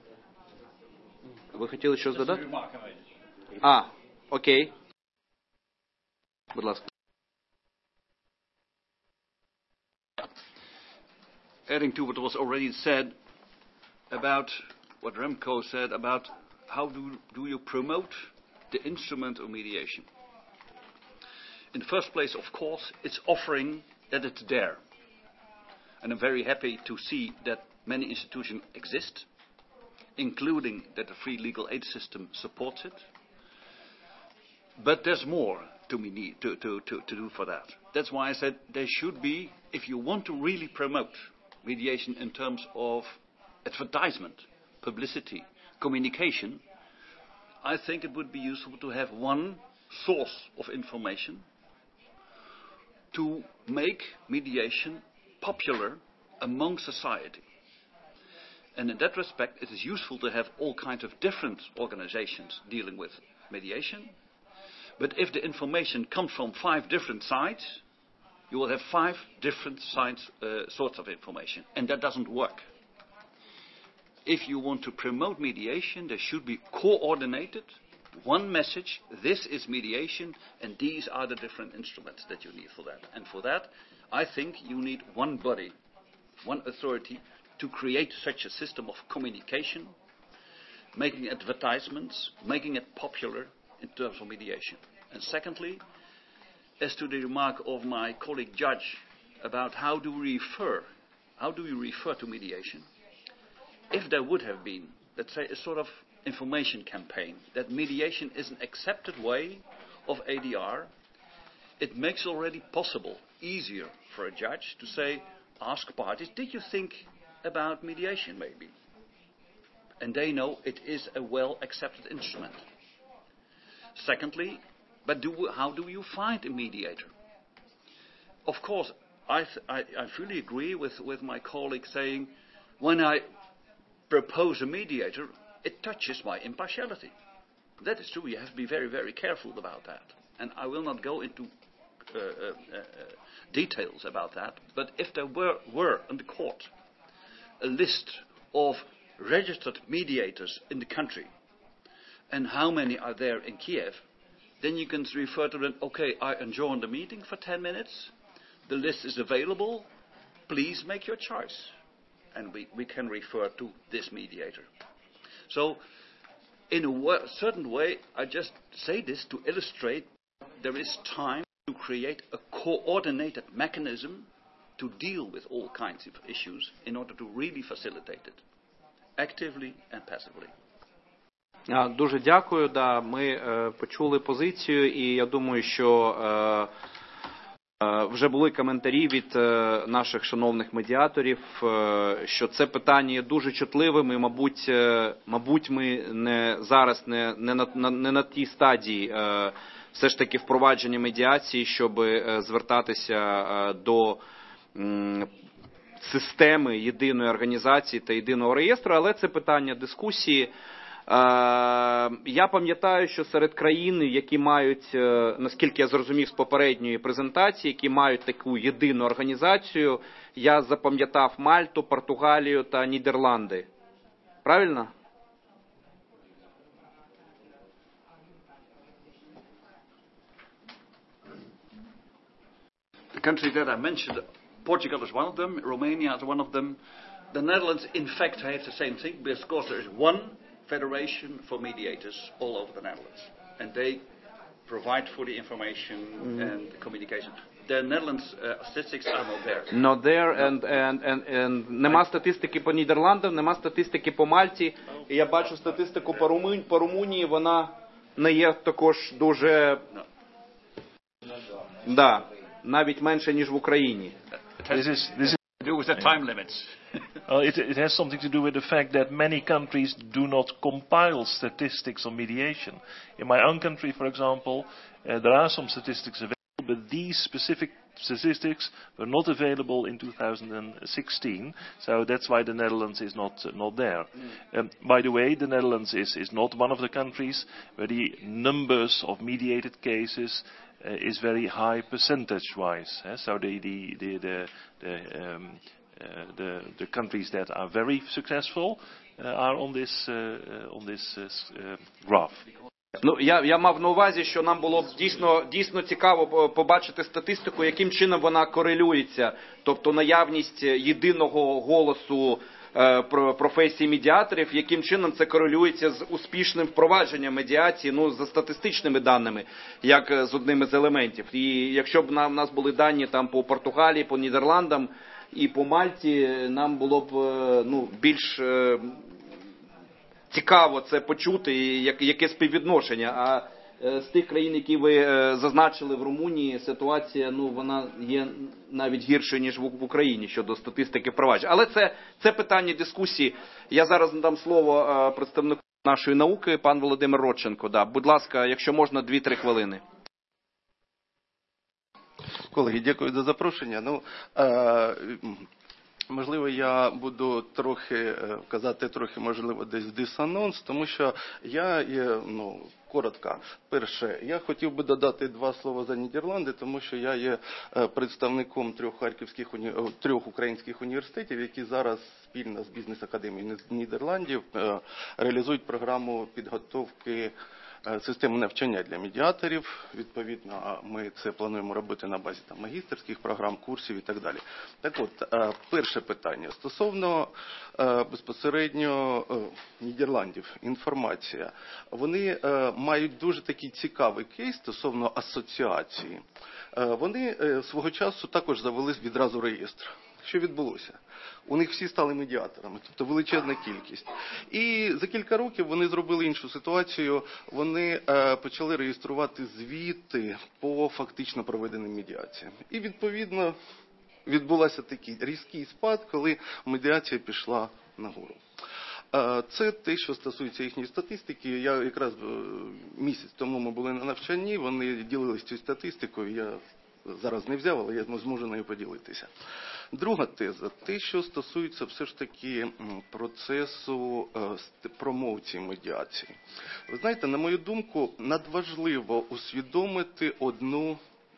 Ви хотіли щось додати? А, окей. Будь ласка. Adding to what was already said, about what Remco said about how do, do you promote the instrument of mediation. In the first place, of course, it's offering that it's there. And I'm very happy to see that many institutions exist, including that the free legal aid system supports it. But there's more to, me need, to, to, to, to do for that. That's why I said there should be, if you want to really promote mediation in terms of advertisement, publicity, communication, I think it would be useful to have one source of information to make mediation popular among society. And in that respect, it is useful to have all kinds of different organizations dealing with mediation. But if the information comes from five different sides, you will have five different sides, uh, sorts of information, and that doesn't work. If you want to promote mediation, there should be coordinated, one message, this is mediation, and these are the different instruments that you need for that. And for that, I think you need one body, one authority, to create such a system of communication, making advertisements, making it popular in terms of mediation. And secondly, as to the remark of my colleague Judge about how do we refer, how do we refer to mediation, if there would have been, let's say, a sort of information campaign that mediation is an accepted way of A D R, it makes it already possible, easier for a judge to say, ask parties, did you think about mediation maybe? and they know it is a well-accepted instrument. Secondly, but do, how do you find a mediator? Of course, I, th- I, I fully agree with, with my colleague saying, when I propose a mediator, it touches my impartiality. That is true. You have to be very, very careful about that. And I will not go into uh, uh, uh, details about that. But if there were, were in the court a list of registered mediators in the country, and how many are there in Kiev, then you can refer to them, okay, I adjourn the meeting for ten minutes. The list is available. Please make your choice. And we, we can refer to this mediator. So, in a w- certain way, I just say this to illustrate there is time to create a coordinated mechanism to deal with all kinds of issues in order to really facilitate it, actively and passively. Дуже дякую. Да, ми е, почули позицію, і я думаю, що е, е, вже були коментарі від е, наших шановних медіаторів, е, що це питання є дуже чутливим, і, мабуть, е, мабуть, ми не зараз не, не, на, не на тій стадії е, все ж таки впровадження медіації, щоб е, звертатися е, до м, системи єдиної організації та єдиного реєстру, але це питання дискусії. Я пам'ятаю, що серед країн, які мають, наскільки я зрозумів з попередньої презентації, які мають таку єдину організацію, я запам'ятав Мальту, Португалію та Нідерланди. Правильно? The countries that I mentioned, Portugal is one of them, Romania is one of them. The Netherlands, in fact, have the same thing, because there is one federation for mediators all over the Netherlands. And they provide for the information mm-hmm. and communication. The Netherlands uh, statistics are not there. Not there, and, and, and, and нема статистики по Нідерландам, нема статистики по Мальті. І я бачу статистику по, Румун, по Румунії, вона не є також дуже... No. Да, навіть менше, ніж в Україні. This is, this is to do with the time limits. Uh, it, it has something to do with the fact that many countries do not compile statistics on mediation. In my own country, for example, uh, there are some statistics available, but these specific statistics were not available in two thousand sixteen, so that's why the Netherlands is not uh, not there. Mm. Um, by the way, the Netherlands is, is not one of the countries where the numbers of mediated cases uh, is very high percentage-wise. Eh? So the the the the, the um, Uh, the, the countries that are very successful uh, are on this, uh, uh, on this uh, uh, graph. Ну, я, я мав на увазі, що нам було б дійсно, дійсно цікаво побачити статистику, яким чином вона корелюється. Тобто наявність єдиного голосу е, професії медіаторів, яким чином це корелюється з успішним впровадженням медіації, ну, за статистичними даними, як з одним із елементів. І якщо б на, в нас були дані там по Португалії, по Нідерландам, і по Мальті, нам було б ну, більш е, цікаво це почути, як, яке співвідношення. А е, з тих країн, які ви е, зазначили в Румунії, ситуація ну, вона є навіть гіршою, ніж в, в Україні щодо статистики впровадження. Але це, це питання дискусії. Я зараз надам слово е, представнику нашої науки, пан Володимир Родченко. Да. Будь ласка, якщо можна, дві-три хвилини. Колеги, дякую за запрошення. Ну, е, можливо, я буду трохи казати, трохи, можливо, десь дисонанс, тому що я є, ну, коротко. Перше, я хотів би додати два слова за Нідерланди, тому що я є представником трьох харківських трьох українських університетів, які зараз спільно з бізнес-академією Нідерландів реалізують програму підготовки систему навчання для медіаторів. Відповідно, ми це плануємо робити на базі там магістерських програм, курсів і так далі. Так от, перше питання. Стосовно безпосередньо Нідерландів, інформація. Вони мають дуже такий цікавий кейс стосовно асоціації. Вони свого часу також завели відразу реєстр. Що відбулося? У них всі стали медіаторами, тобто величезна кількість. І за кілька років вони зробили іншу ситуацію. Вони е, почали реєструвати звіти по фактично проведеним медіаціям. І відповідно відбулося такий різкий спад, коли медіація пішла нагору. Це те, що стосується їхньої статистики. Я якраз місяць тому ми були на навчанні, вони ділилися цією статистикою, я зараз не взяв, але я зможу нею поділитися. Друга теза, те, що стосується все ж таки процесу промоції медіації. Ви знаєте, на мою думку, надважливо усвідомити одну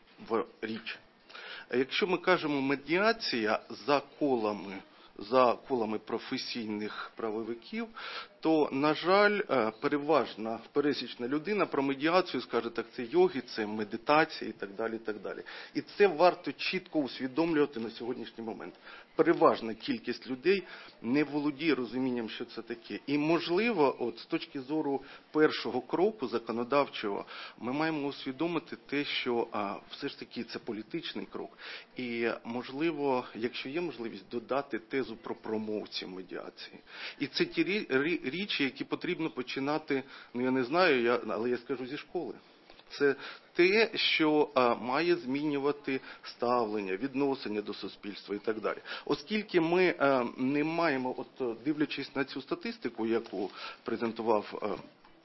річ. Якщо ми кажемо медіація за колами, за колами професійних правовиків, то, на жаль, переважна пересічна людина про медіацію скаже, так це йоги, це медитація і так далі, і так далі. І це варто чітко усвідомлювати на сьогоднішній момент. Переважна кількість людей не володіє розумінням, що це таке. І, можливо, от, з точки зору першого кроку законодавчого, ми маємо усвідомити те, що а, все ж таки це політичний крок. І, можливо, якщо є можливість, додати тезу про промоцію медіації. І це ті річі, які потрібно починати, ну я не знаю, я, але я скажу зі школи. Це те, що а, має змінювати ставлення, відношення до суспільства і так далі. Оскільки ми а, не маємо, от дивлячись на цю статистику, яку презентував а,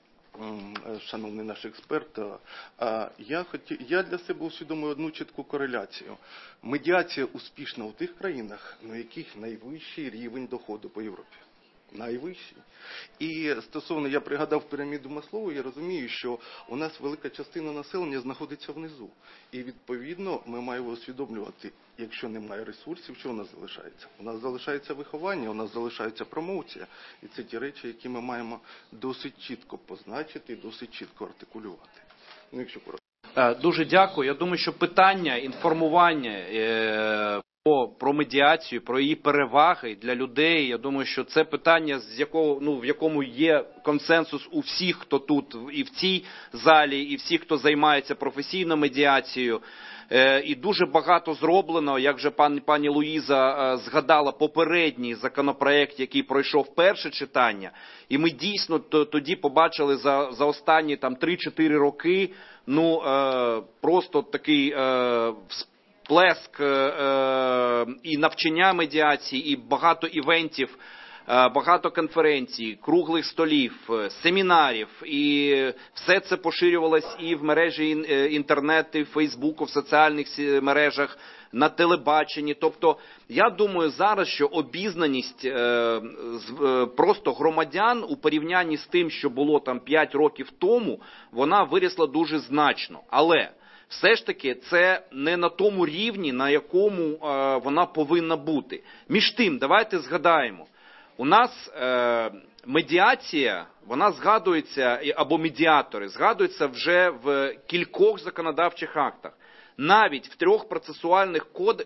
шановний наш експерт, а, я, хотів, я для себе усвідомив одну чітку кореляцію. Медіація успішна у тих країнах, на яких найвищий рівень доходу по Європі. Найвищий. І стосовно, я пригадав піраміду Маслоу, я розумію, що у нас велика частина населення знаходиться внизу. І відповідно ми маємо усвідомлювати, якщо немає ресурсів, що у нас залишається? У нас залишається виховання, у нас залишається промоція. І це ті речі, які ми маємо досить чітко позначити, досить чітко артикулювати. Ну, якщо коротко. Дуже дякую. Я думаю, що питання інформування е- про медіацію, про її переваги для людей. Я думаю, що це питання, з якого, ну, в якому є консенсус у всіх, хто тут і в цій залі, і всіх, хто займається професійно медіацією. Е, і дуже багато зроблено, як вже пан, пані Луїза е, згадала, попередній законопроект, який пройшов перше читання. І ми дійсно то, тоді побачили за, за останні там три-чотири роки, ну, е, просто такий е, сплеск е, е, і навчання медіації, і багато івентів, е, багато конференцій, круглих столів, е, семінарів. І все це поширювалось і в мережі інтернету, і в Фейсбуку, в соціальних мережах, на телебаченні. Тобто, я думаю зараз, що обізнаність е, з, е, просто громадян у порівнянні з тим, що було там п'ять років тому, вона вирісла дуже значно. Але все ж таки це не на тому рівні, на якому е, вона повинна бути. Між тим, давайте згадаємо. У нас е, медіація, вона згадується, або медіатори, згадуються вже в кількох законодавчих актах. Навіть в трьох процесуальних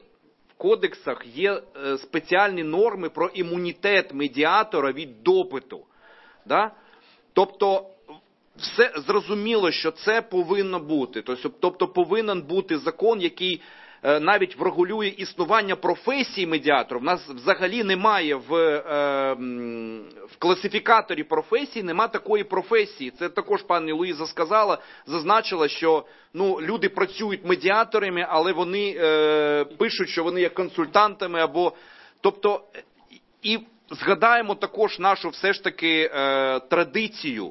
кодексах є е, спеціальні норми про імунітет медіатора від допиту. Да? Тобто, все зрозуміло, що це повинно бути. Тобто повинен бути закон, який е, навіть врегулює існування професії медіаторів. У нас взагалі немає в, е, в класифікаторі професій, нема такої професії. Це також пані Луїза сказала, зазначила, що ну, люди працюють медіаторами, але вони е, пишуть, що вони є консультантами або... Тобто, і згадаємо також нашу все ж таки е, традицію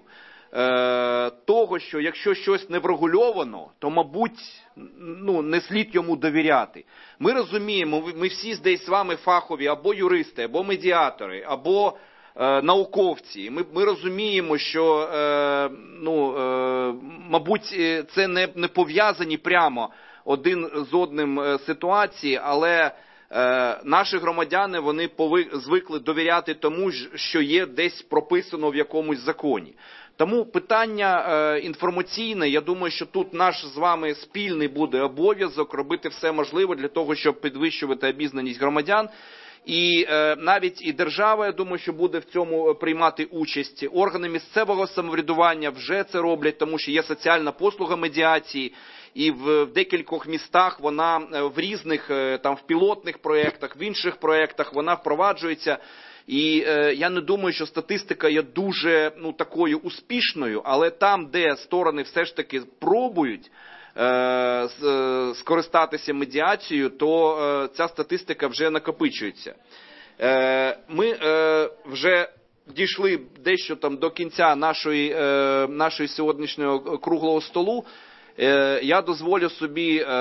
того, що якщо щось не врегульовано, то, мабуть, ну, не слід йому довіряти. Ми розуміємо, ми всі десь з вами фахові, або юристи, або медіатори, або е, науковці. Ми, ми розуміємо, що, е, ну, е, мабуть, це не, не пов'язані прямо один з одним ситуації, але е, наші громадяни, вони пови, звикли довіряти тому, що є десь прописано в якомусь законі. Тому питання е, інформаційне, я думаю, що тут наш з вами спільний буде обов'язок робити все можливе для того, щоб підвищувати обізнаність громадян. І е, навіть і держава, я думаю, що буде в цьому приймати участь. Органи місцевого самоврядування вже це роблять, тому що є соціальна послуга медіації. І в, в декількох містах вона в різних, там в пілотних проєктах, в інших проєктах вона впроваджується. І е, я не думаю, що статистика є дуже, ну, такою успішною, але там, де сторони все ж таки пробують е, скористатися медіацією, то е, ця статистика вже накопичується. Е, ми е, вже дійшли дещо там до кінця нашої, е, нашої сьогоднішнього круглого столу, е, я дозволю собі е,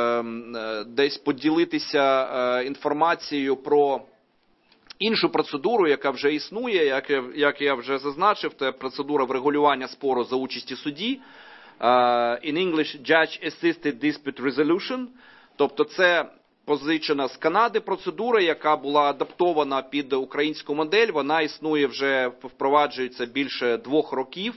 е, десь поділитися е, інформацією про іншу процедуру, яка вже існує, як я, як я вже зазначив, це процедура врегулювання спору за участі судді. Uh, in English, Judge-Assisted Dispute Resolution. Тобто це позичена з Канади процедура, яка була адаптована під українську модель. Вона існує вже, впроваджується більше двох років.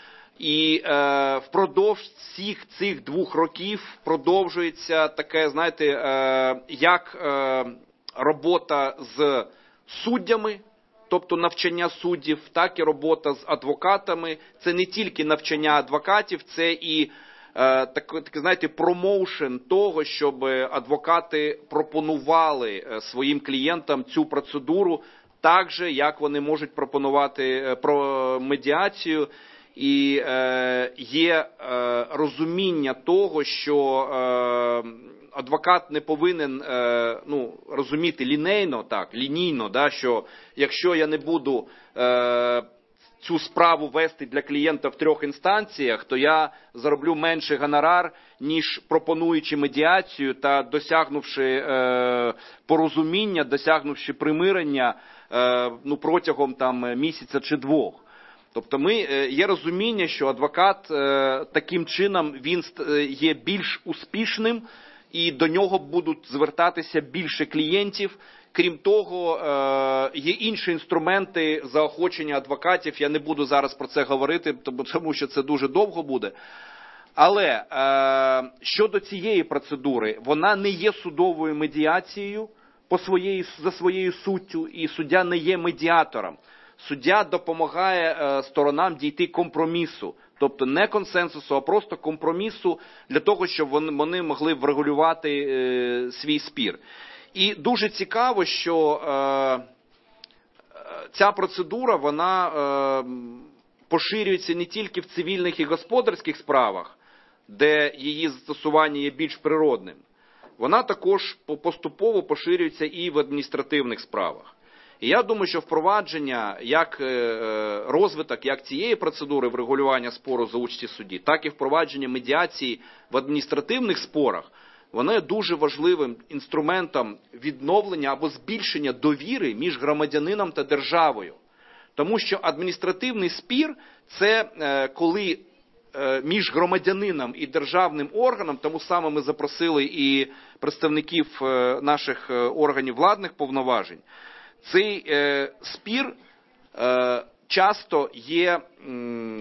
І е, впродовж всіх цих двох років продовжується таке, знаєте, е, як е, робота з суддями, тобто навчання суддів, так і робота з адвокатами. Це не тільки навчання адвокатів, це і е, так, так, знаєте, промоушен того, щоб адвокати пропонували своїм клієнтам цю процедуру так же, як вони можуть пропонувати про медіацію. І е, є е, розуміння того, що е, адвокат не повинен е, ну, розуміти лінейно, так, лінійно, да, що якщо я не буду е, цю справу вести для клієнта в трьох інстанціях, то я зароблю менший гонорар, ніж пропонуючи медіацію та досягнувши е, порозуміння, досягнувши примирення е, ну, протягом там, місяця чи двох. Тобто ми, є розуміння, що адвокат е, таким чином він є більш успішним і до нього будуть звертатися більше клієнтів. Крім того, е, є інші інструменти заохочення адвокатів. Я не буду зараз про це говорити, тому що це дуже довго буде. Але е, щодо цієї процедури, вона не є судовою медіацією по своєї, за своєю суттю, і суддя не є медіатором. Суддя допомагає е, сторонам дійти компромісу, тобто не консенсусу, а просто компромісу для того, щоб вони, вони могли врегулювати е, свій спір. І дуже цікаво, що е, ця процедура, вона е, поширюється не тільки в цивільних і господарських справах, де її застосування є більш природним. Вона також поступово поширюється і в адміністративних справах. І я думаю, що впровадження, як розвиток, як цієї процедури врегулювання спору за участі судді, так і впровадження медіації в адміністративних спорах, воно є дуже важливим інструментом відновлення або збільшення довіри між громадянином та державою. Тому що адміністративний спір – це коли між громадянином і державним органом, тому саме ми запросили і представників наших органів владних повноважень, цей е, спір е, часто є м,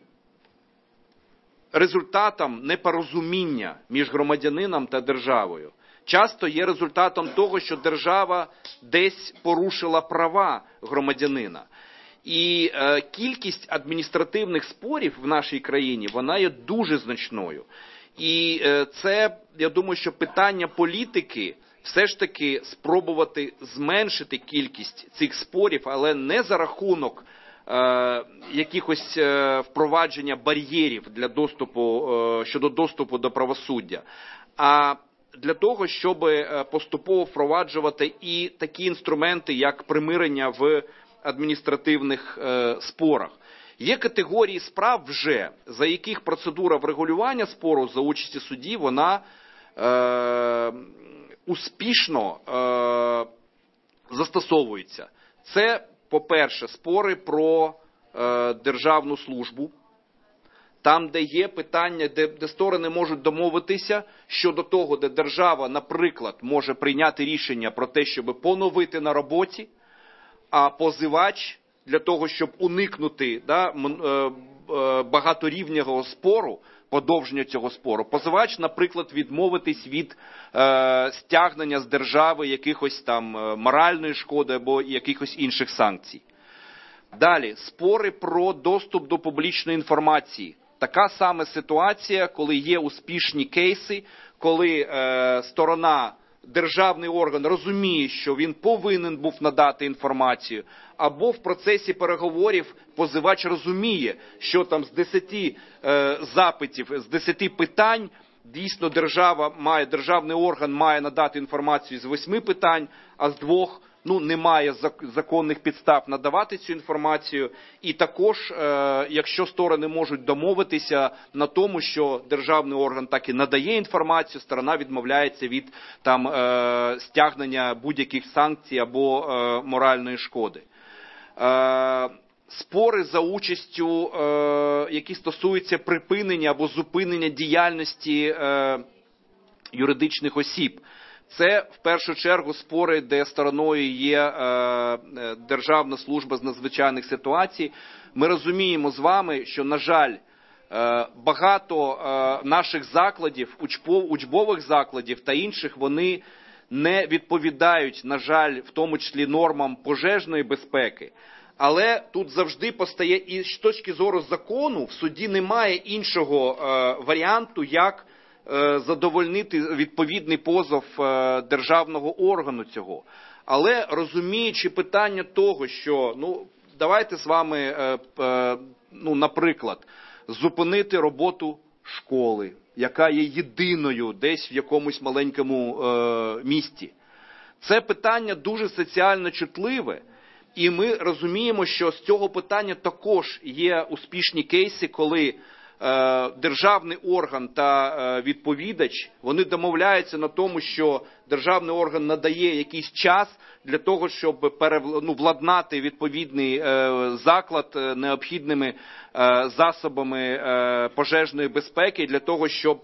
результатом непорозуміння між громадянином та державою. Часто є результатом того, що держава десь порушила права громадянина. І е, кількість адміністративних спорів в нашій країні, вона є дуже значною. І е, це, я думаю, що питання політики – все ж таки спробувати зменшити кількість цих спорів, але не за рахунок е, якихось е, впровадження бар'єрів для доступу, е, щодо доступу до правосуддя, а для того, щоб поступово впроваджувати і такі інструменти, як примирення в адміністративних е, спорах. Є категорії справ вже, за яких процедура врегулювання спору за участі судді, вона е, успішно е, застосовується. Це, по-перше, спори про е, державну службу, там, де є питання, де, де сторони можуть домовитися щодо того, де держава, наприклад, може прийняти рішення про те, щоб поновити на роботі, а позивач для того, щоб уникнути да, багаторівневого спору, подовження цього спору, позивач, наприклад, відмовитись від е, стягнення з держави якихось там моральної шкоди або якихось інших санкцій. Далі, спори про доступ до публічної інформації. Така саме ситуація, коли є успішні кейси, коли е, сторона, державний орган розуміє, що він повинен був надати інформацію, або в процесі переговорів позивач розуміє, що там з десяти е, запитів, з десяти питань, дійсно держава має, державний орган має надати інформацію з восьми питань, а з двох, ну, немає законних підстав надавати цю інформацію. І також, якщо сторони можуть домовитися на тому, що державний орган так і надає інформацію, сторона відмовляється від там стягнення будь-яких санкцій або моральної шкоди. Спори за участю, які стосуються припинення або зупинення діяльності юридичних осіб. Це, в першу чергу, спори, де стороною є е, Державна служба з надзвичайних ситуацій. Ми розуміємо з вами, що, на жаль, е, багато е, наших закладів, учбов, учбових закладів та інших, вони не відповідають, на жаль, в тому числі нормам пожежної безпеки. Але тут завжди постає, і з точки зору закону, в суді немає іншого е, варіанту, як задовольнити відповідний позов державного органу цього. Але розуміючи питання того, що, ну, давайте з вами, ну, наприклад, зупинити роботу школи, яка є єдиною десь в якомусь маленькому місті. Це питання дуже соціально чутливе, і ми розуміємо, що з цього питання також є успішні кейси, коли державний орган та відповідач, вони домовляються на тому, що державний орган надає якийсь час для того, щоб перев... ну, владнати відповідний заклад необхідними засобами пожежної безпеки для того, щоб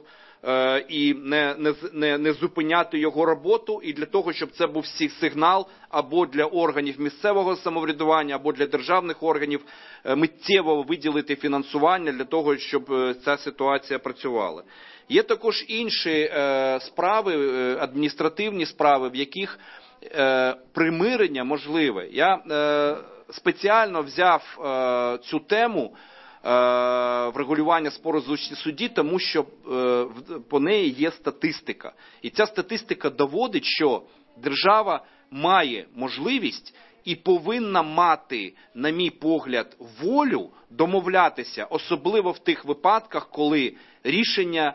і не, не, не, не зупиняти його роботу, і для того, щоб це був сигнал або для органів місцевого самоврядування, або для державних органів миттєво виділити фінансування для того, щоб ця ситуація працювала. Є також інші е, справи, адміністративні справи, в яких е, примирення можливе. Я е, спеціально взяв е, цю тему врегулювання спору з участі судді, тому що по неї є статистика. І ця статистика доводить, що держава має можливість і повинна мати, на мій погляд, волю домовлятися, особливо в тих випадках, коли рішення,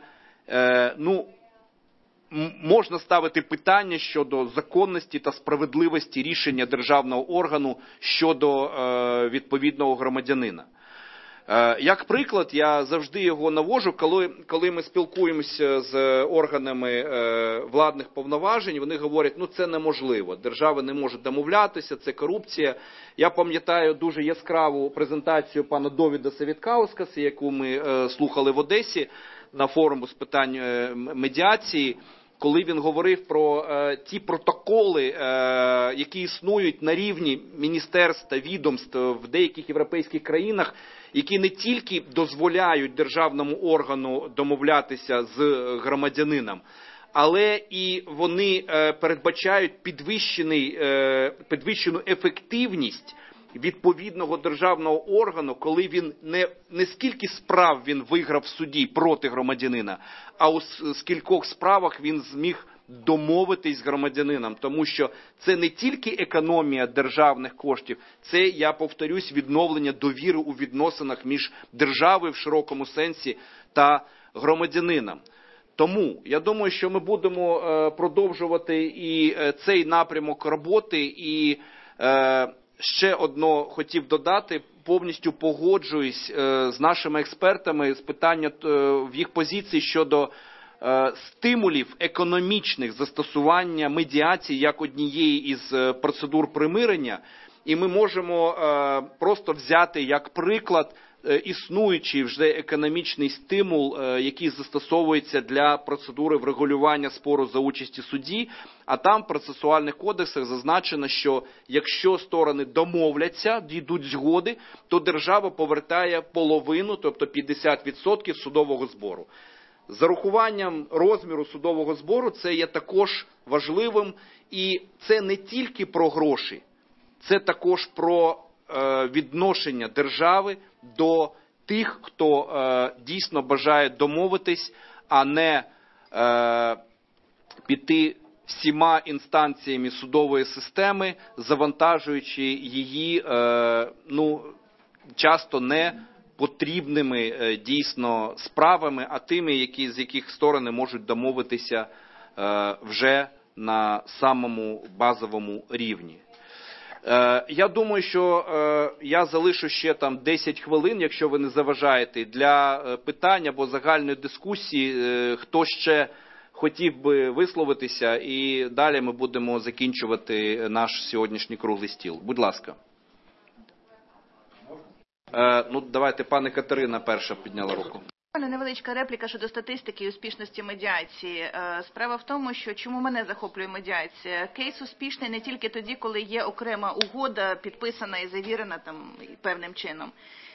ну, можна ставити питання щодо законності та справедливості рішення державного органу щодо відповідного громадянина. Як приклад, я завжди його навожу, коли, коли ми спілкуємося з органами владних повноважень, вони говорять, ну це неможливо, держава не може домовлятися, це корупція. Я пам'ятаю дуже яскраву презентацію пана Довіда Савіткаускаса, яку ми слухали в Одесі на форуму з питань медіації, коли він говорив про е, ті протоколи, е, які існують на рівні міністерств та відомств в деяких європейських країнах, які не тільки дозволяють державному органу домовлятися з громадянином, але і вони е, передбачають підвищений, е, підвищену ефективність відповідного державного органу, коли він не, не скільки справ він виграв в суді проти громадянина, а у скількох справах він зміг домовитись з громадянином. Тому що це не тільки економія державних коштів, це, я повторюсь, відновлення довіри у відносинах між державою в широкому сенсі та громадянином. Тому, я думаю, що ми будемо е, продовжувати і е, цей напрямок роботи, і е, ще одно хотів додати, повністю погоджуюсь е, з нашими експертами з питання е, в їх позиції щодо е, стимулів економічних застосування медіації як однієї із е, процедур примирення. І ми можемо е, просто взяти як приклад е, існуючий вже економічний стимул, е, який застосовується для процедури врегулювання спору за участі судді, а там в процесуальних кодексах зазначено, що якщо сторони домовляться, дійдуть згоди, то держава повертає половину, тобто п'ятдесят відсотків судового збору. З урахуванням розміру судового збору це є також важливим, і це не тільки про гроші, це також про е, відношення держави до тих, хто е, дійсно бажає домовитись, а не е, піти всіма інстанціями судової системи, завантажуючи її е, ну, часто не потрібними е, дійсно справами, а тими, які, з яких сторони можуть домовитися е, вже на самому базовому рівні. Е, я думаю, що е, я залишу ще там десять хвилин, якщо ви не заважаєте, для е, питань або загальної дискусії, е, хто ще хотів би висловитися, і далі ми будемо закінчувати наш сьогоднішній круглий стіл. Будь ласка. Е, ну, давайте, пане Катерина перша підняла руку. У мене невеличка репліка щодо статистики і успішності медіації. Справа в тому, що чому мене захоплює медіація. Кейс успішний не тільки тоді, коли є окрема угода, підписана і завірена там певним чином.